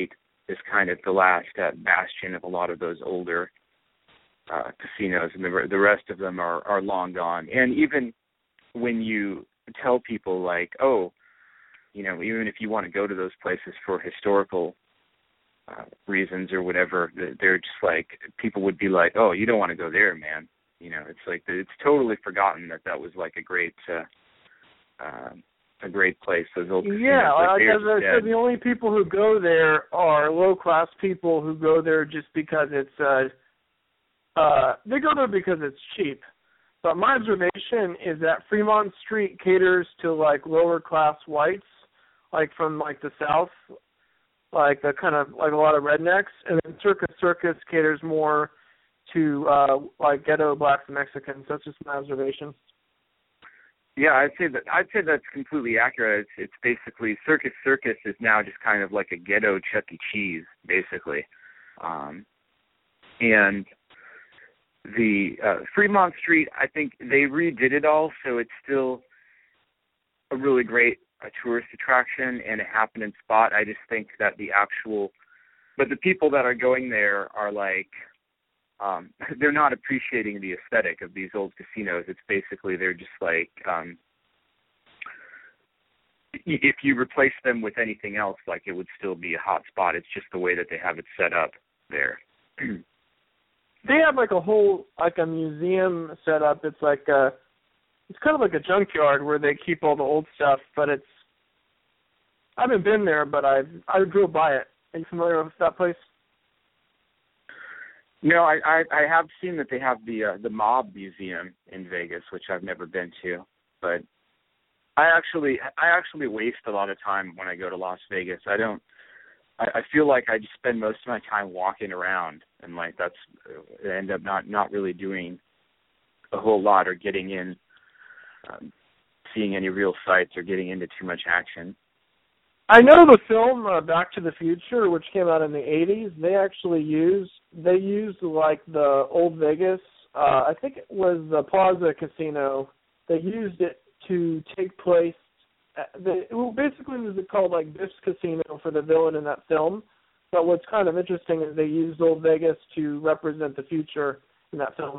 is kind of the last uh, bastion of a lot of those older uh, casinos, and the the rest of them are are long gone. And even when you tell people like, oh, you know, even if you want to go to those places for historical uh, reasons or whatever, they're just like, people would be like, oh, you don't want to go there, man. You know, it's like, it's totally forgotten that that was like a great, uh, uh, a great place. Those old casinos, yeah, like, like as I said, the only people who go there are low class people who go there just because it's, uh, uh, they go there because it's cheap. But my observation is that Fremont Street caters to like lower class whites, like from like the South, like the kind of like a lot of rednecks, and then Circus Circus caters more to uh, like ghetto blacks and Mexicans. That's just my observation. Yeah, I'd say that I'd say that's completely accurate. It's, it's basically Circus Circus is now just kind of like a ghetto Chuck E. Cheese, basically, um, and the uh, Fremont Street, I think they redid it all, so it's still a really great a tourist attraction and a happening spot. I just think that the actual, but the people that are going there are like, um, they're not appreciating the aesthetic of these old casinos. It's basically, they're just like, um, if you replace them with anything else, like it would still be a hot spot. It's just the way that they have it set up there. They have like a whole, like a museum set up. It's like a, it's kind of like a junkyard where they keep all the old stuff, but it's, I haven't been there, but I've, I drove by it. Are you familiar with that place? No, I, I, I have seen that they have the uh, the Mob Museum in Vegas, which I've never been to, but I actually I actually waste a lot of time when I go to Las Vegas. I don't. I, I feel like I just spend most of my time walking around, and like that's I end up not not really doing a whole lot or getting in, um, seeing any real sights or getting into too much action. I know the film uh, Back to the Future, which came out in the eighties. They actually used they used like the old Vegas. Uh, I think it was the Plaza Casino. They used it to take place. At the, it was basically was called like Biff's Casino for the villain in that film. But what's kind of interesting is they used old Vegas to represent the future in that film.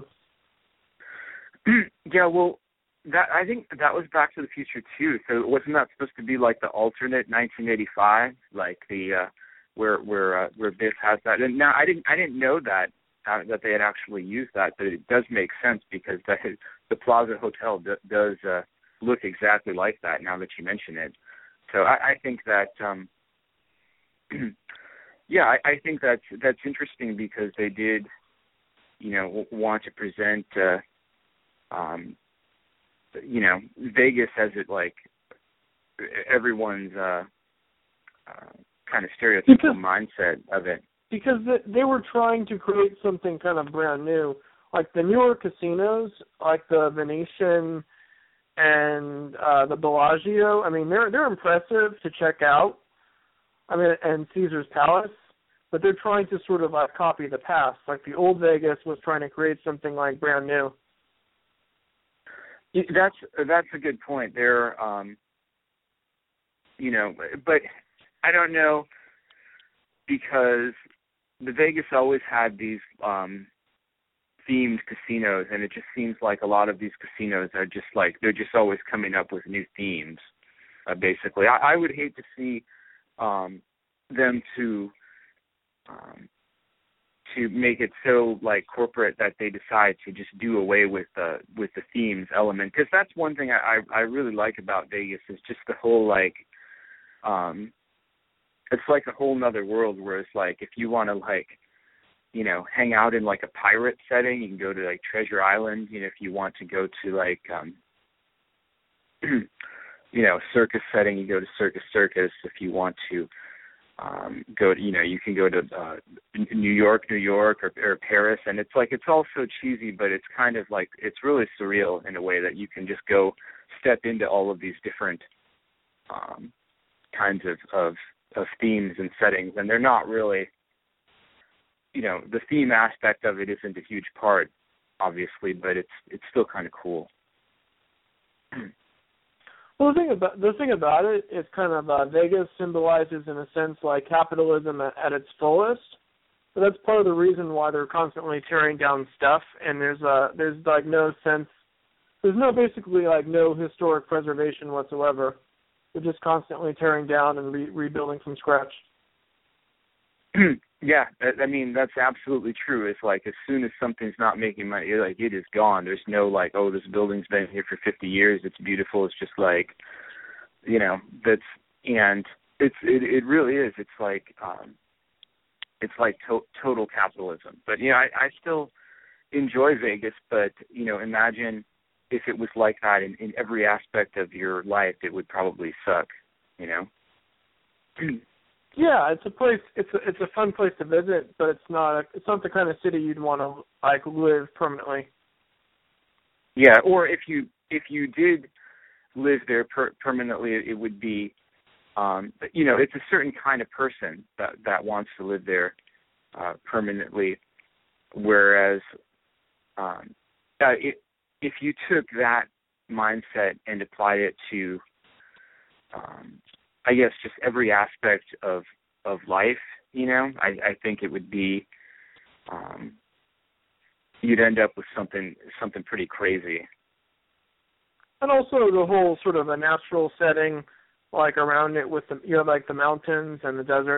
Yeah, well. That I think that was Back to the Future too. So wasn't that supposed to be like the alternate nineteen eighty-five, like the uh, where where uh, where Biff has that? And now I didn't I didn't know that uh, that they had actually used that, but it does make sense because the the Plaza Hotel d- does uh, look exactly like that. Now that you mention it, so I, I think that um, yeah, I, I think that's that's interesting because they did, you know, w- want to present. Uh, um, you know, Vegas has it like everyone's uh, uh, kind of stereotypical because, mindset of it. Because they were trying to create something kind of brand new. Like the newer casinos, like the Venetian and uh, the Bellagio, I mean, they're they're impressive to check out. I mean, and Caesar's Palace, but they're trying to sort of like copy the past. Like the old Vegas was trying to create something like brand new. That's that's a good point. There, um, you know, but I don't know because the Vegas always had these um, themed casinos, and it just seems like a lot of these casinos are just like they're just always coming up with new themes. Uh, basically, I, I would hate to see um, them to. Um, to make it so like corporate that they decide to just do away with the with the themes element, because that's one thing I, I I really like about Vegas is just the whole like um it's like a whole nother world where it's like if you want to like you know hang out in like a pirate setting, you can go to like Treasure Island. You know, if you want to go to like um you know circus setting, you go to Circus Circus. If you want to Um, go to, you know, you can go to uh, New York, New York, or, or Paris, and it's like it's all so cheesy, but it's kind of like it's really surreal in a way that you can just go step into all of these different um, kinds of, of of themes and settings, and they're not really, you know, the theme aspect of it isn't a huge part, obviously, but it's it's still kind of cool. Well, the thing about the thing about it is kind of uh, Vegas symbolizes, in a sense, like capitalism at, at its fullest. But that's part of the reason why they're constantly tearing down stuff, and there's uh there's like no sense, there's no basically like no historic preservation whatsoever. They're just constantly tearing down and re- rebuilding from scratch. Yeah, I mean, that's absolutely true. It's like as soon as something's not making money, like it is gone. There's no like, oh, this building's been here for fifty years. It's beautiful. It's just like, you know, that's, and it's, it, it really is. It's like, um, it's like to- total capitalism. But, you know, I, I still enjoy Vegas, but, you know, imagine if it was like that in, in every aspect of your life, it would probably suck, you know? Yeah, it's a place. It's a, it's a fun place to visit, but it's not. A, it's not the kind of city you'd want to like live permanently. Yeah, or if you if you did live there per- permanently, it would be, um, you know, it's a certain kind of person that that wants to live there uh, permanently. Whereas, um, uh, it, if you took that mindset and applied it to, um, I guess, just every aspect of, of life, you know, I, I think it would be, um, you'd end up with something something pretty crazy. And also the whole sort of a natural setting, like around it with the, you know, like the mountains and the desert.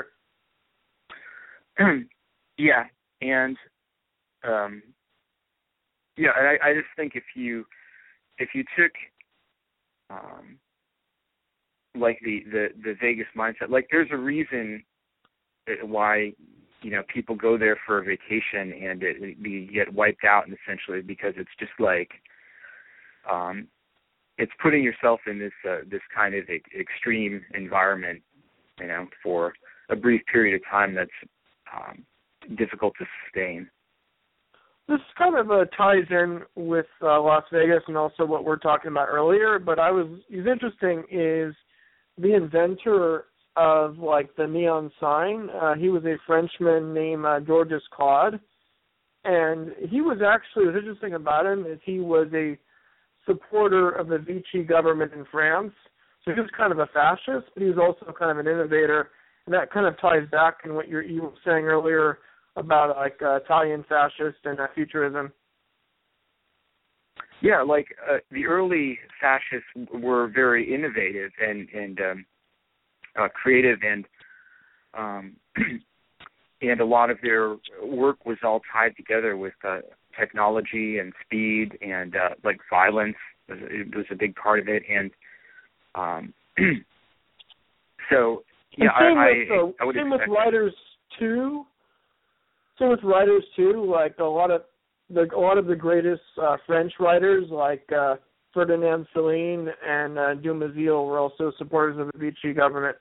Yeah, and um, yeah, I, I just think if you if you took um, like the, the, the Vegas mindset, like there's a reason why, you know, people go there for a vacation and it, it, you get wiped out, and essentially because it's just like, um, it's putting yourself in this uh, this kind of a, extreme environment, you know, for a brief period of time that's um, difficult to sustain. This kind of uh, ties in with uh, Las Vegas and also what we're talking about earlier. But I was, what's interesting is the inventor of like the neon sign. Uh, he was a Frenchman named uh, Georges Claude, and he was actually, what's interesting about him is he was a supporter of the Vichy government in France. So he was kind of a fascist, but he was also kind of an innovator, and that kind of ties back in what you're, you were saying earlier about like uh, Italian fascist and uh, futurism. Yeah, like uh, the early fascists were very innovative and and um, uh, creative, and um, and a lot of their work was all tied together with uh, technology and speed and uh, like violence. It was a big part of it, and um, so yeah, and same I, with, uh, I, I would same expect with writers too. Same with writers too. Like a lot of the a lot of the greatest uh, French writers, like uh, Ferdinand Céline and uh, Dumézil, were also supporters of the Vichy government.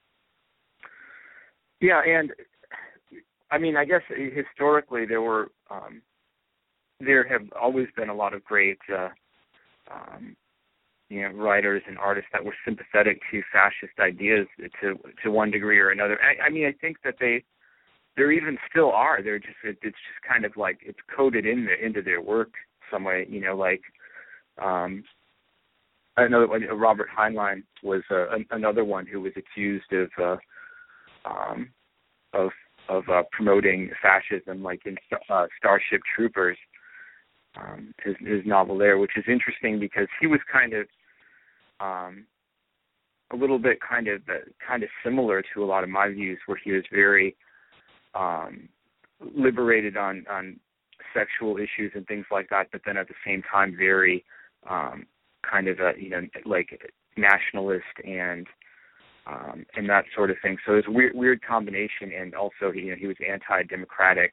Yeah, and I mean, I guess historically there were um, there have always been a lot of great uh, um, you know writers and artists that were sympathetic to fascist ideas to to one degree or another. I, I mean, I think that they. There even still are. They're just it's just kind of like it's coded in the, into their work some way. You know, like um, I know that Robert Heinlein was uh, another one who was accused of uh, um, of of uh, promoting fascism, like in uh, Starship Troopers, um, his his novel there, which is interesting because he was kind of um, a little bit kind of uh, kind of similar to a lot of my views, where he was very Um, liberated on, on sexual issues and things like that, but then at the same time very um, kind of a, you know, like nationalist and um, and that sort of thing. So it's a weird, weird combination, and also you know he was anti-democratic.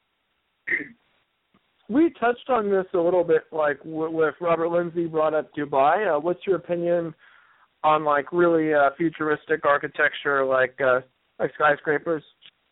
We touched on this a little bit, like with Robert Lindsay brought up Dubai. Uh, what's your opinion on like really uh, futuristic architecture, like uh, like skyscrapers?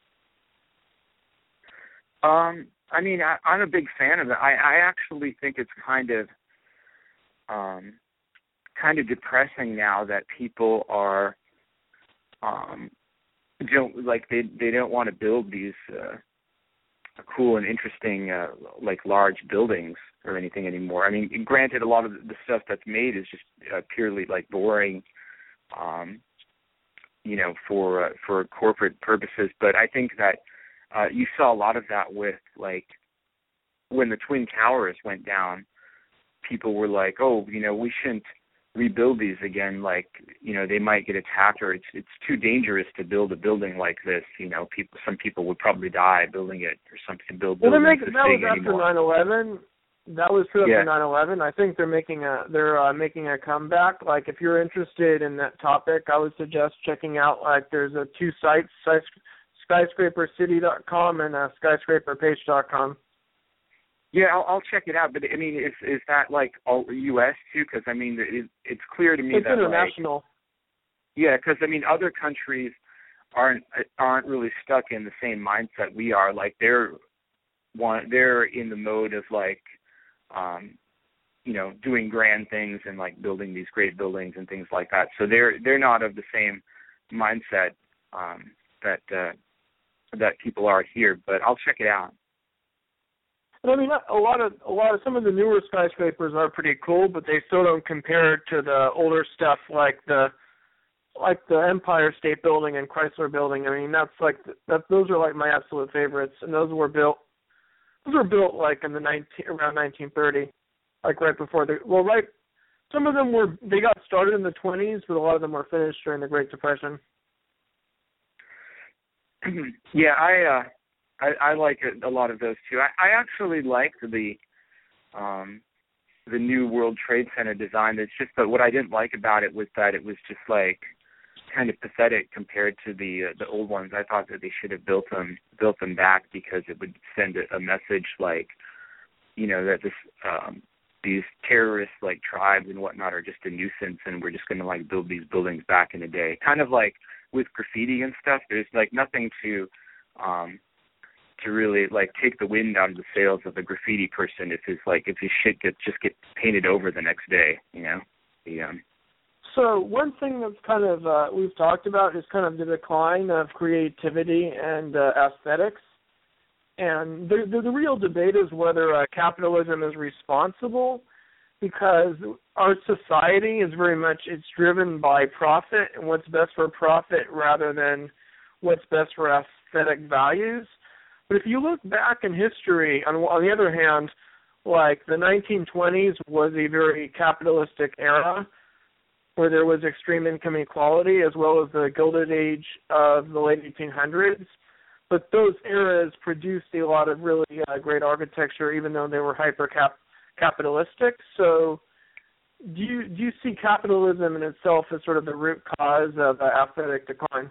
Um, I mean, I, I'm a big fan of it. I, I actually think it's kind of, um, kind of depressing now that people are, um, don't like they they don't want to build these uh, cool and interesting uh, like large buildings or anything anymore. I mean, granted, a lot of the stuff that's made is just uh, purely like boring, um, you know, for uh, for corporate purposes. But I think that uh, you saw a lot of that with like when the Twin Towers went down. People were like, oh, you know, we shouldn't rebuild these again. Like, you know, they might get attacked, or it's it's too dangerous to build a building like this. You know, people some people would probably die building it or something. Build well, buildings making, this that was big after anymore. nine eleven. That was true Yeah. after nine eleven. I think they're making a they're uh, making a comeback. Like, if you're interested in that topic, I would suggest checking out, like, there's a two sites, skyscraper city dot com and uh, skyscraper page dot com. Yeah, I'll, I'll check it out. But I mean, is is that like all U S too? Because I mean, it, it's clear to me It's that international. Like, yeah, because I mean, other countries aren't aren't really stuck in the same mindset we are. Like, they're one, they're in the mode of like, um, you know, doing grand things and like building these great buildings and things like that. So they're they're not of the same mindset um, that uh, that people are here. But I'll check it out. And I mean, a lot of a lot of some of the newer skyscrapers are pretty cool, but they still don't compare to the older stuff like the like the Empire State Building and Chrysler Building. I mean, that's like that. Those are like my absolute favorites, and those were built. Those were built like in the nineteen around nineteen thirty, like right before the well, right. Some of them were they got started in the twenties, but a lot of them were finished during the Great Depression. Yeah, I. Uh... I, I like a, a lot of those too. I, I actually like the um, the new World Trade Center design. It's just that what I didn't like about it was that it was just like kind of pathetic compared to the uh, the old ones. I thought that they should have built them built them back because it would send a, a message like, you know, that this um, these terrorist like tribes and whatnot are just a nuisance, and we're just going to like build these buildings back in a day. Kind of like with graffiti and stuff. There's like nothing to um, to really like take the wind out of the sails of the graffiti person if his like if his shit gets just gets painted over the next day, you know. The, um, so one thing that's kind of uh, we've talked about is kind of the decline of creativity and uh, aesthetics, and the, the the real debate is whether uh, capitalism is responsible, because our society is very much it's driven by profit and what's best for profit rather than what's best for aesthetic values. But if you look back in history, on, on the other hand, like the nineteen twenties was a very capitalistic era where there was extreme income inequality, as well as the Gilded Age of the late eighteen hundreds. But those eras produced a lot of really uh, great architecture, even though they were hyper-capitalistic. So do you, do you see capitalism in itself as sort of the root cause of uh, aesthetic decline?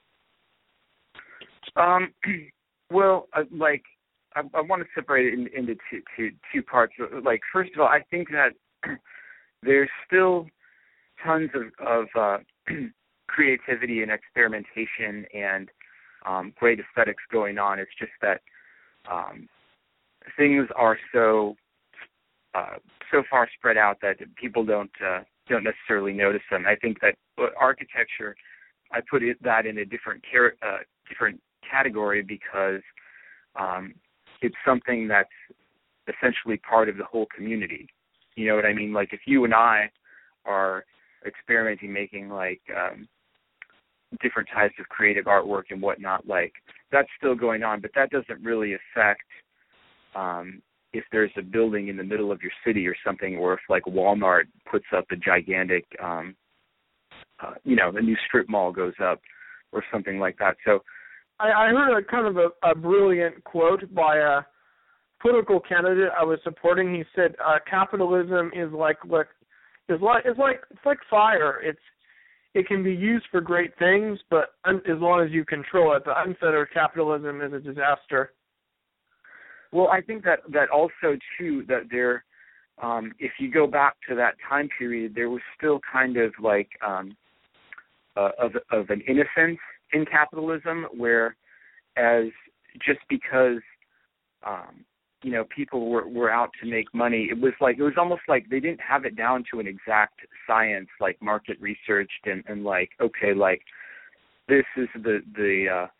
Um. Well, uh, like, I, I want to separate it in, into two, two, two parts. Like, first of all, I think that there's still tons of, of uh, creativity and experimentation and um, great aesthetics going on. It's just that um, things are so uh, so far spread out that people don't uh, don't necessarily notice them. I think that architecture, I put it, that in a different car- uh, different. category because um, it's something that's essentially part of the whole community. You know what I mean? Like, if you and I are experimenting, making like um, different types of creative artwork and whatnot, like that's still going on, but that doesn't really affect um, if there's a building in the middle of your city or something, or if like Walmart puts up a gigantic, um, uh, you know, a new strip mall goes up or something like that. So I, I heard a kind of a, a brilliant quote by a political candidate I was supporting. He said, uh, "Capitalism is like look, is like it's like it's like fire. It's it can be used for great things, but un, as long as you control it. But unfettered capitalism is a disaster." Well, I think that that also too that there, um, if you go back to that time period, there was still kind of like um, uh, of of an innocence in capitalism, where as just because um, you know people were, were out to make money, it was like it was almost like they didn't have it down to an exact science, like market researched and, and like okay, like this is the the uh,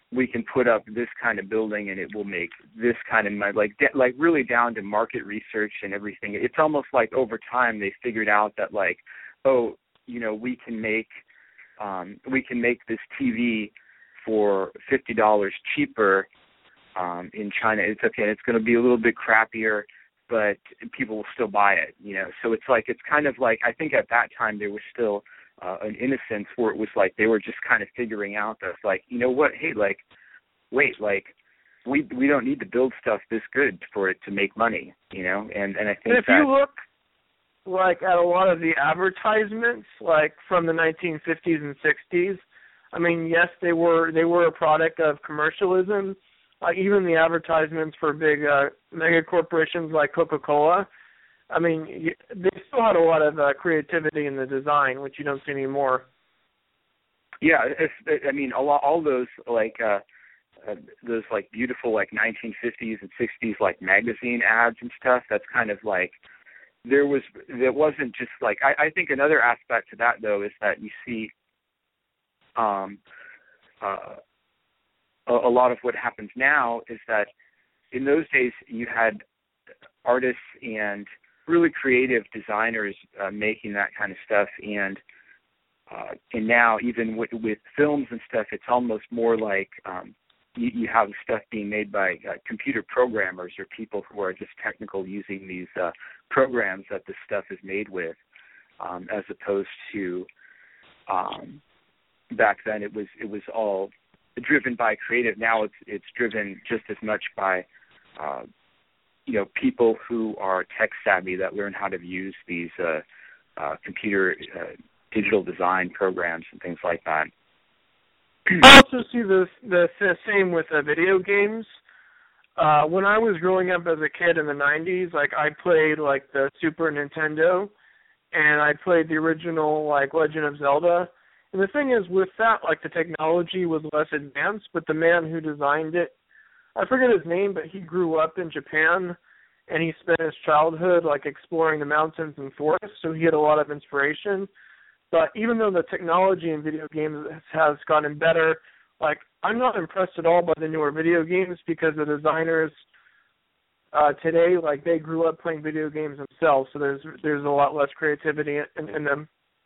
we can put up this kind of building and it will make this kind of money, like like really down to market research and everything. It's almost like over time they figured out that like, oh, you know, we can make um, we can make this T V for fifty dollars cheaper um, in China. It's okay. It's going to be a little bit crappier, but people will still buy it. You know, so it's like it's kind of like I think at that time there was still uh, an innocence where it was like they were just kind of figuring out that like, you know what, hey, like, wait, like we we don't need to build stuff this good for it to make money. You know, and and I think and if that, you look like at a lot of the advertisements, like from the nineteen fifties and sixties. I mean, yes, they were they were a product of commercialism. Like even the advertisements for big uh, mega corporations like Coca-Cola. I mean, they still had a lot of uh, creativity in the design, which you don't see anymore. Yeah, it's, I mean, a lot, all those like uh, uh, those like beautiful like nineteen fifties and sixties like magazine ads and stuff. That's kind of like there was. There wasn't just like I, I think another aspect to that though is that you see. Um, uh, a, a lot of what happens now is that in those days you had artists and really creative designers uh, making that kind of stuff, and uh, and now even with, with films and stuff, it's almost more like um, you, you have stuff being made by uh, computer programmers or people who are just technical using these uh, programs that this stuff is made with, um, as opposed to um, back then it was it was all driven by creative. Now it's it's driven just as much by uh, you know people who are tech savvy that learn how to use these uh, uh, computer uh, digital design programs and things like that. I also see the the, the same with uh, video games. Uh, when I was growing up as a kid in the nineties, like I played like the Super Nintendo, and I played the original like Legend of Zelda. And the thing is, with that, like, the technology was less advanced, but the man who designed it, I forget his name, but he grew up in Japan, and he spent his childhood, like, exploring the mountains and forests, so he had a lot of inspiration. But even though the technology in video games has gotten better, like, I'm not impressed at all by the newer video games because the designers uh, today, like, they grew up playing video games themselves, so there's there's a lot less creativity in, in them.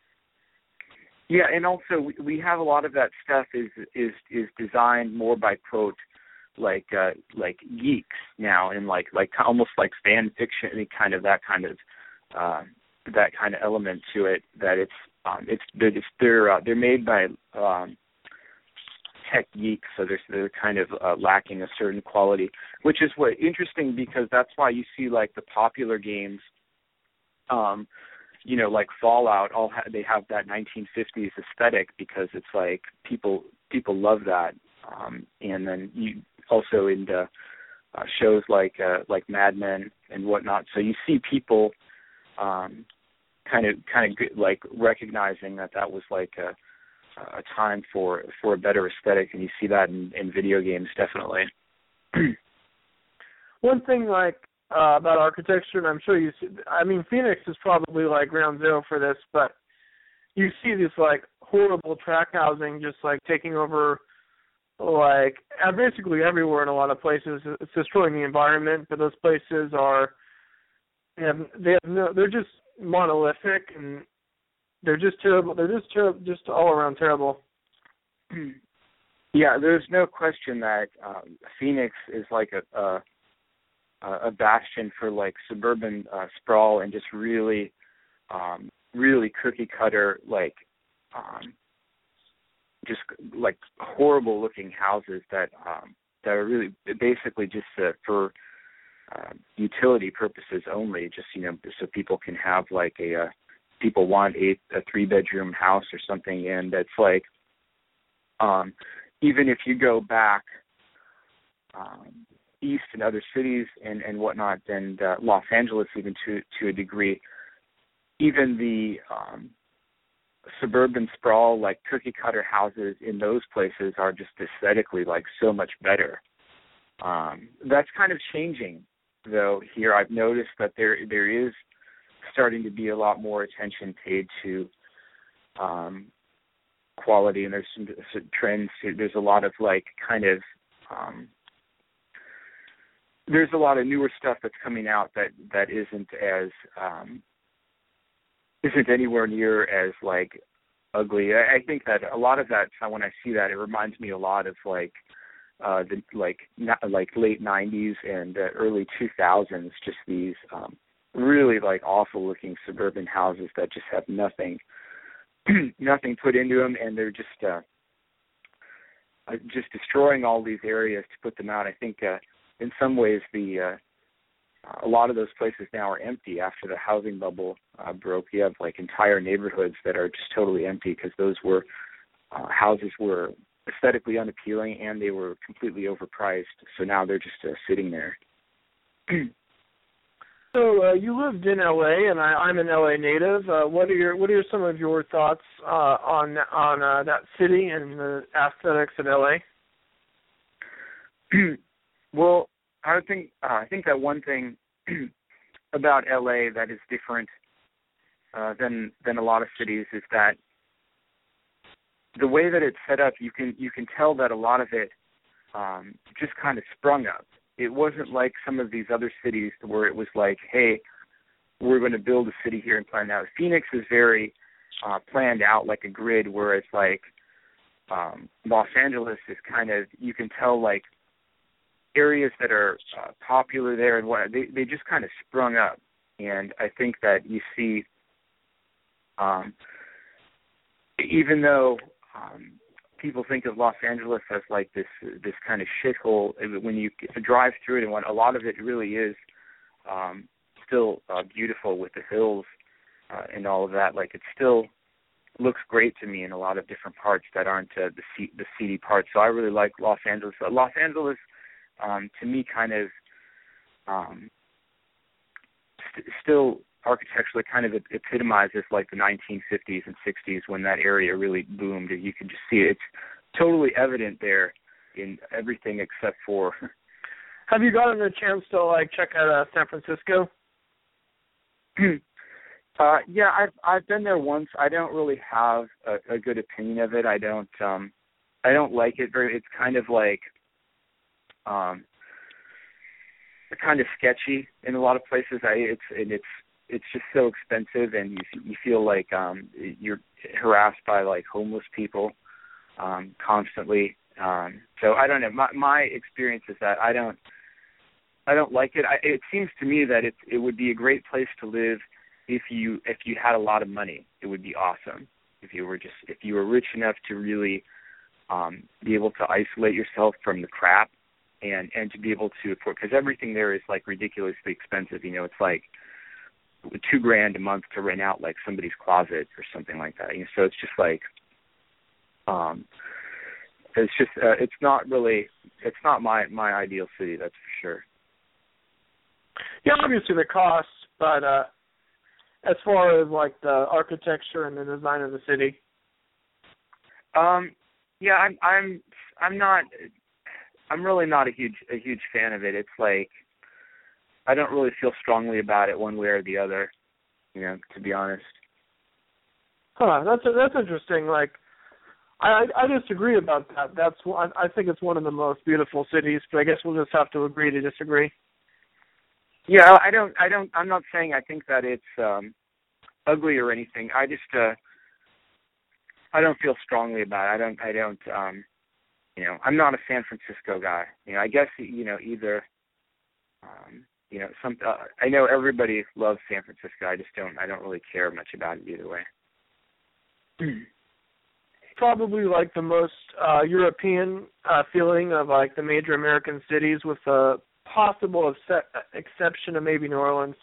Yeah, and also we, we have a lot of that stuff is is is designed more by quote like uh, like geeks now, and like like almost like fan fiction, kind of that kind of uh, that kind of element to it. That it's um, it's they're just, they're uh, they're made by um, tech geeks, so they're they're kind of uh, lacking a certain quality, which is what interesting because that's why you see like the popular games. Um, You know, like Fallout, all ha- they have that nineteen fifties aesthetic because it's like people people love that, um, and then you also in the uh, shows like uh, like Mad Men and whatnot. So you see people um, kind of kind of like recognizing that that was like a, a time for for a better aesthetic, and you see that in, in video games definitely. One thing like. Uh, about architecture, and I'm sure you see, I mean, Phoenix is probably like ground zero for this, but you see this like horrible track housing just like taking over like basically everywhere in a lot of places. It's destroying the environment, but those places are, they have, they have no, they're just monolithic and they're just terrible. They're just terrible, just all around terrible. Yeah, there's no question that um, Phoenix is like a, a a bastion for like suburban uh, sprawl and just really, um, really cookie cutter, like, um, just like horrible looking houses that um, that are really basically just uh, for uh, utility purposes only. Just you know, so people can have like a uh, people want a, a three bedroom house or something, and that's like, um, even if you go back. Um, east in other cities and, and whatnot, and uh, Los Angeles even to to a degree, even the um, suburban sprawl, like cookie-cutter houses in those places are just aesthetically, like, so much better. Um, that's kind of changing, though, here. I've noticed that there there is starting to be a lot more attention paid to um, quality, and there's some, some trends. There's a lot of like kind of um, there's a lot of newer stuff that's coming out that that isn't as um, isn't anywhere near as like ugly. I, I think that a lot of that, when I see that, it reminds me a lot of like uh, the like not, like late nineties and uh, early two thousands. Just these um, really like awful looking suburban houses that just have nothing nothing put into them, and they're just uh, just destroying all these areas to put them out. I think uh, in some ways the uh, a lot of those places now are empty after the housing bubble uh, broke. You have like entire neighborhoods that are just totally empty because those were uh, houses were aesthetically unappealing and they were completely overpriced. So now they're just uh, sitting there. So uh, you lived in L A, and I, I'm an L A native. Uh, what are your What are some of your thoughts uh, on on uh, that city and the aesthetics of L A? Well, I would think uh, I think that one thing about L A that is different uh, than than a lot of cities is that the way that it's set up, you can you can tell that a lot of it um, just kind of sprung up. It wasn't like some of these other cities where it was like, hey, we're going to build a city here and plan it out. Phoenix is very uh, planned out like a grid, whereas like um, Los Angeles is kind of, you can tell like areas that are uh, popular there and what they they just kind of sprung up. And I think that you see, um, even though um, people think of Los Angeles as like this this kind of shithole, when you drive through it, and what a lot of it really is um, still uh, beautiful with the hills uh, and all of that. Like it still looks great to me in a lot of different parts that aren't uh, the se- the seedy parts. So I really like Los Angeles. Uh, Los Angeles, um, to me, kind of um, st- still. architecturally kind of epitomizes like the nineteen fifties and sixties when that area really boomed. You can just see it. It's totally evident there in everything except for... Have you gotten a chance to like check out uh, San Francisco? uh, yeah, I've I've been there once. I don't really have a, a good opinion of it. I don't um, I don't like it very. It's kind of like um, kind of sketchy in a lot of places. I it's and it's it's just so expensive, and you you feel like um, you're harassed by like homeless people um, constantly. Um, so I don't know. My my experience is that I don't I don't like it. I, it seems to me that it it would be a great place to live if you if you had a lot of money. It would be awesome if you were just if you were rich enough to really um, be able to isolate yourself from the crap and and to be able to afford, because everything there is like ridiculously expensive. You know, it's like two grand a month to rent out like somebody's closet or something like that. You know, so it's just like, um, it's just, uh, it's not really, it's not my, my ideal city, that's for sure. Yeah, obviously the costs, but uh, as far as like the architecture and the design of the city. Um, yeah, I'm, I'm, I'm not, I'm really not a huge, a huge fan of it. It's like, I don't really feel strongly about it one way or the other, you know, to be honest. Huh, that's that's interesting. Like, I I disagree about that. That's one. I think it's one of the most beautiful cities, but I guess we'll just have to agree to disagree. Yeah, I don't, I don't, I'm not saying I think that it's um, ugly or anything. I just, uh, I don't feel strongly about it. I don't, I don't, um, you know, I'm not a San Francisco guy. You know, I guess you know either. Um, You know, some. Uh, I know everybody loves San Francisco. I just don't. I don't really care much about it either way. Probably like the most uh, European uh, feeling of like the major American cities, with a possible ex- exception of maybe New Orleans.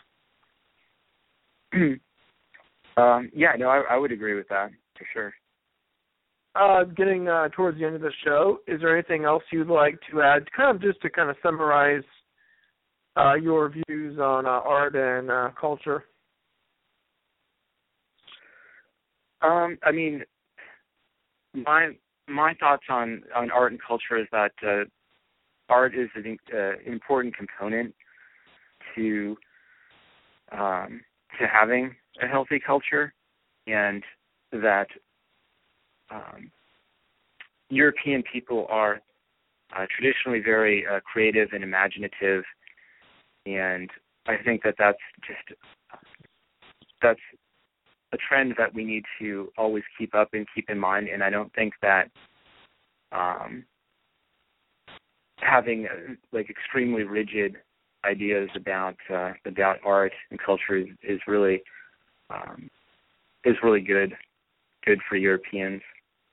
um, yeah, no, I, I would agree with that for sure. Uh, getting uh, towards the end of the show, is there anything else you'd like to add, kind of just to kind of summarize Uh, your views on uh, art and uh, culture? Um, I mean, my my thoughts on, on art and culture is that uh, art is an uh, important component to um, to having a healthy culture, and that um, European people are uh, traditionally very uh, creative and imaginative, and I think that that's just that's a trend that we need to always keep up and keep in mind. And I don't think that um, having uh, like extremely rigid ideas about uh, about art and culture is, is really um, is really good good for Europeans.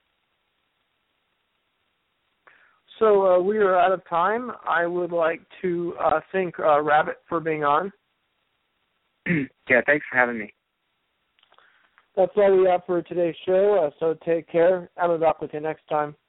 So uh, we are out of time. I would like to uh, thank uh, Rabbit for being on. Yeah, thanks for having me. That's all we have for today's show, uh, so take care. I'll be back with you next time.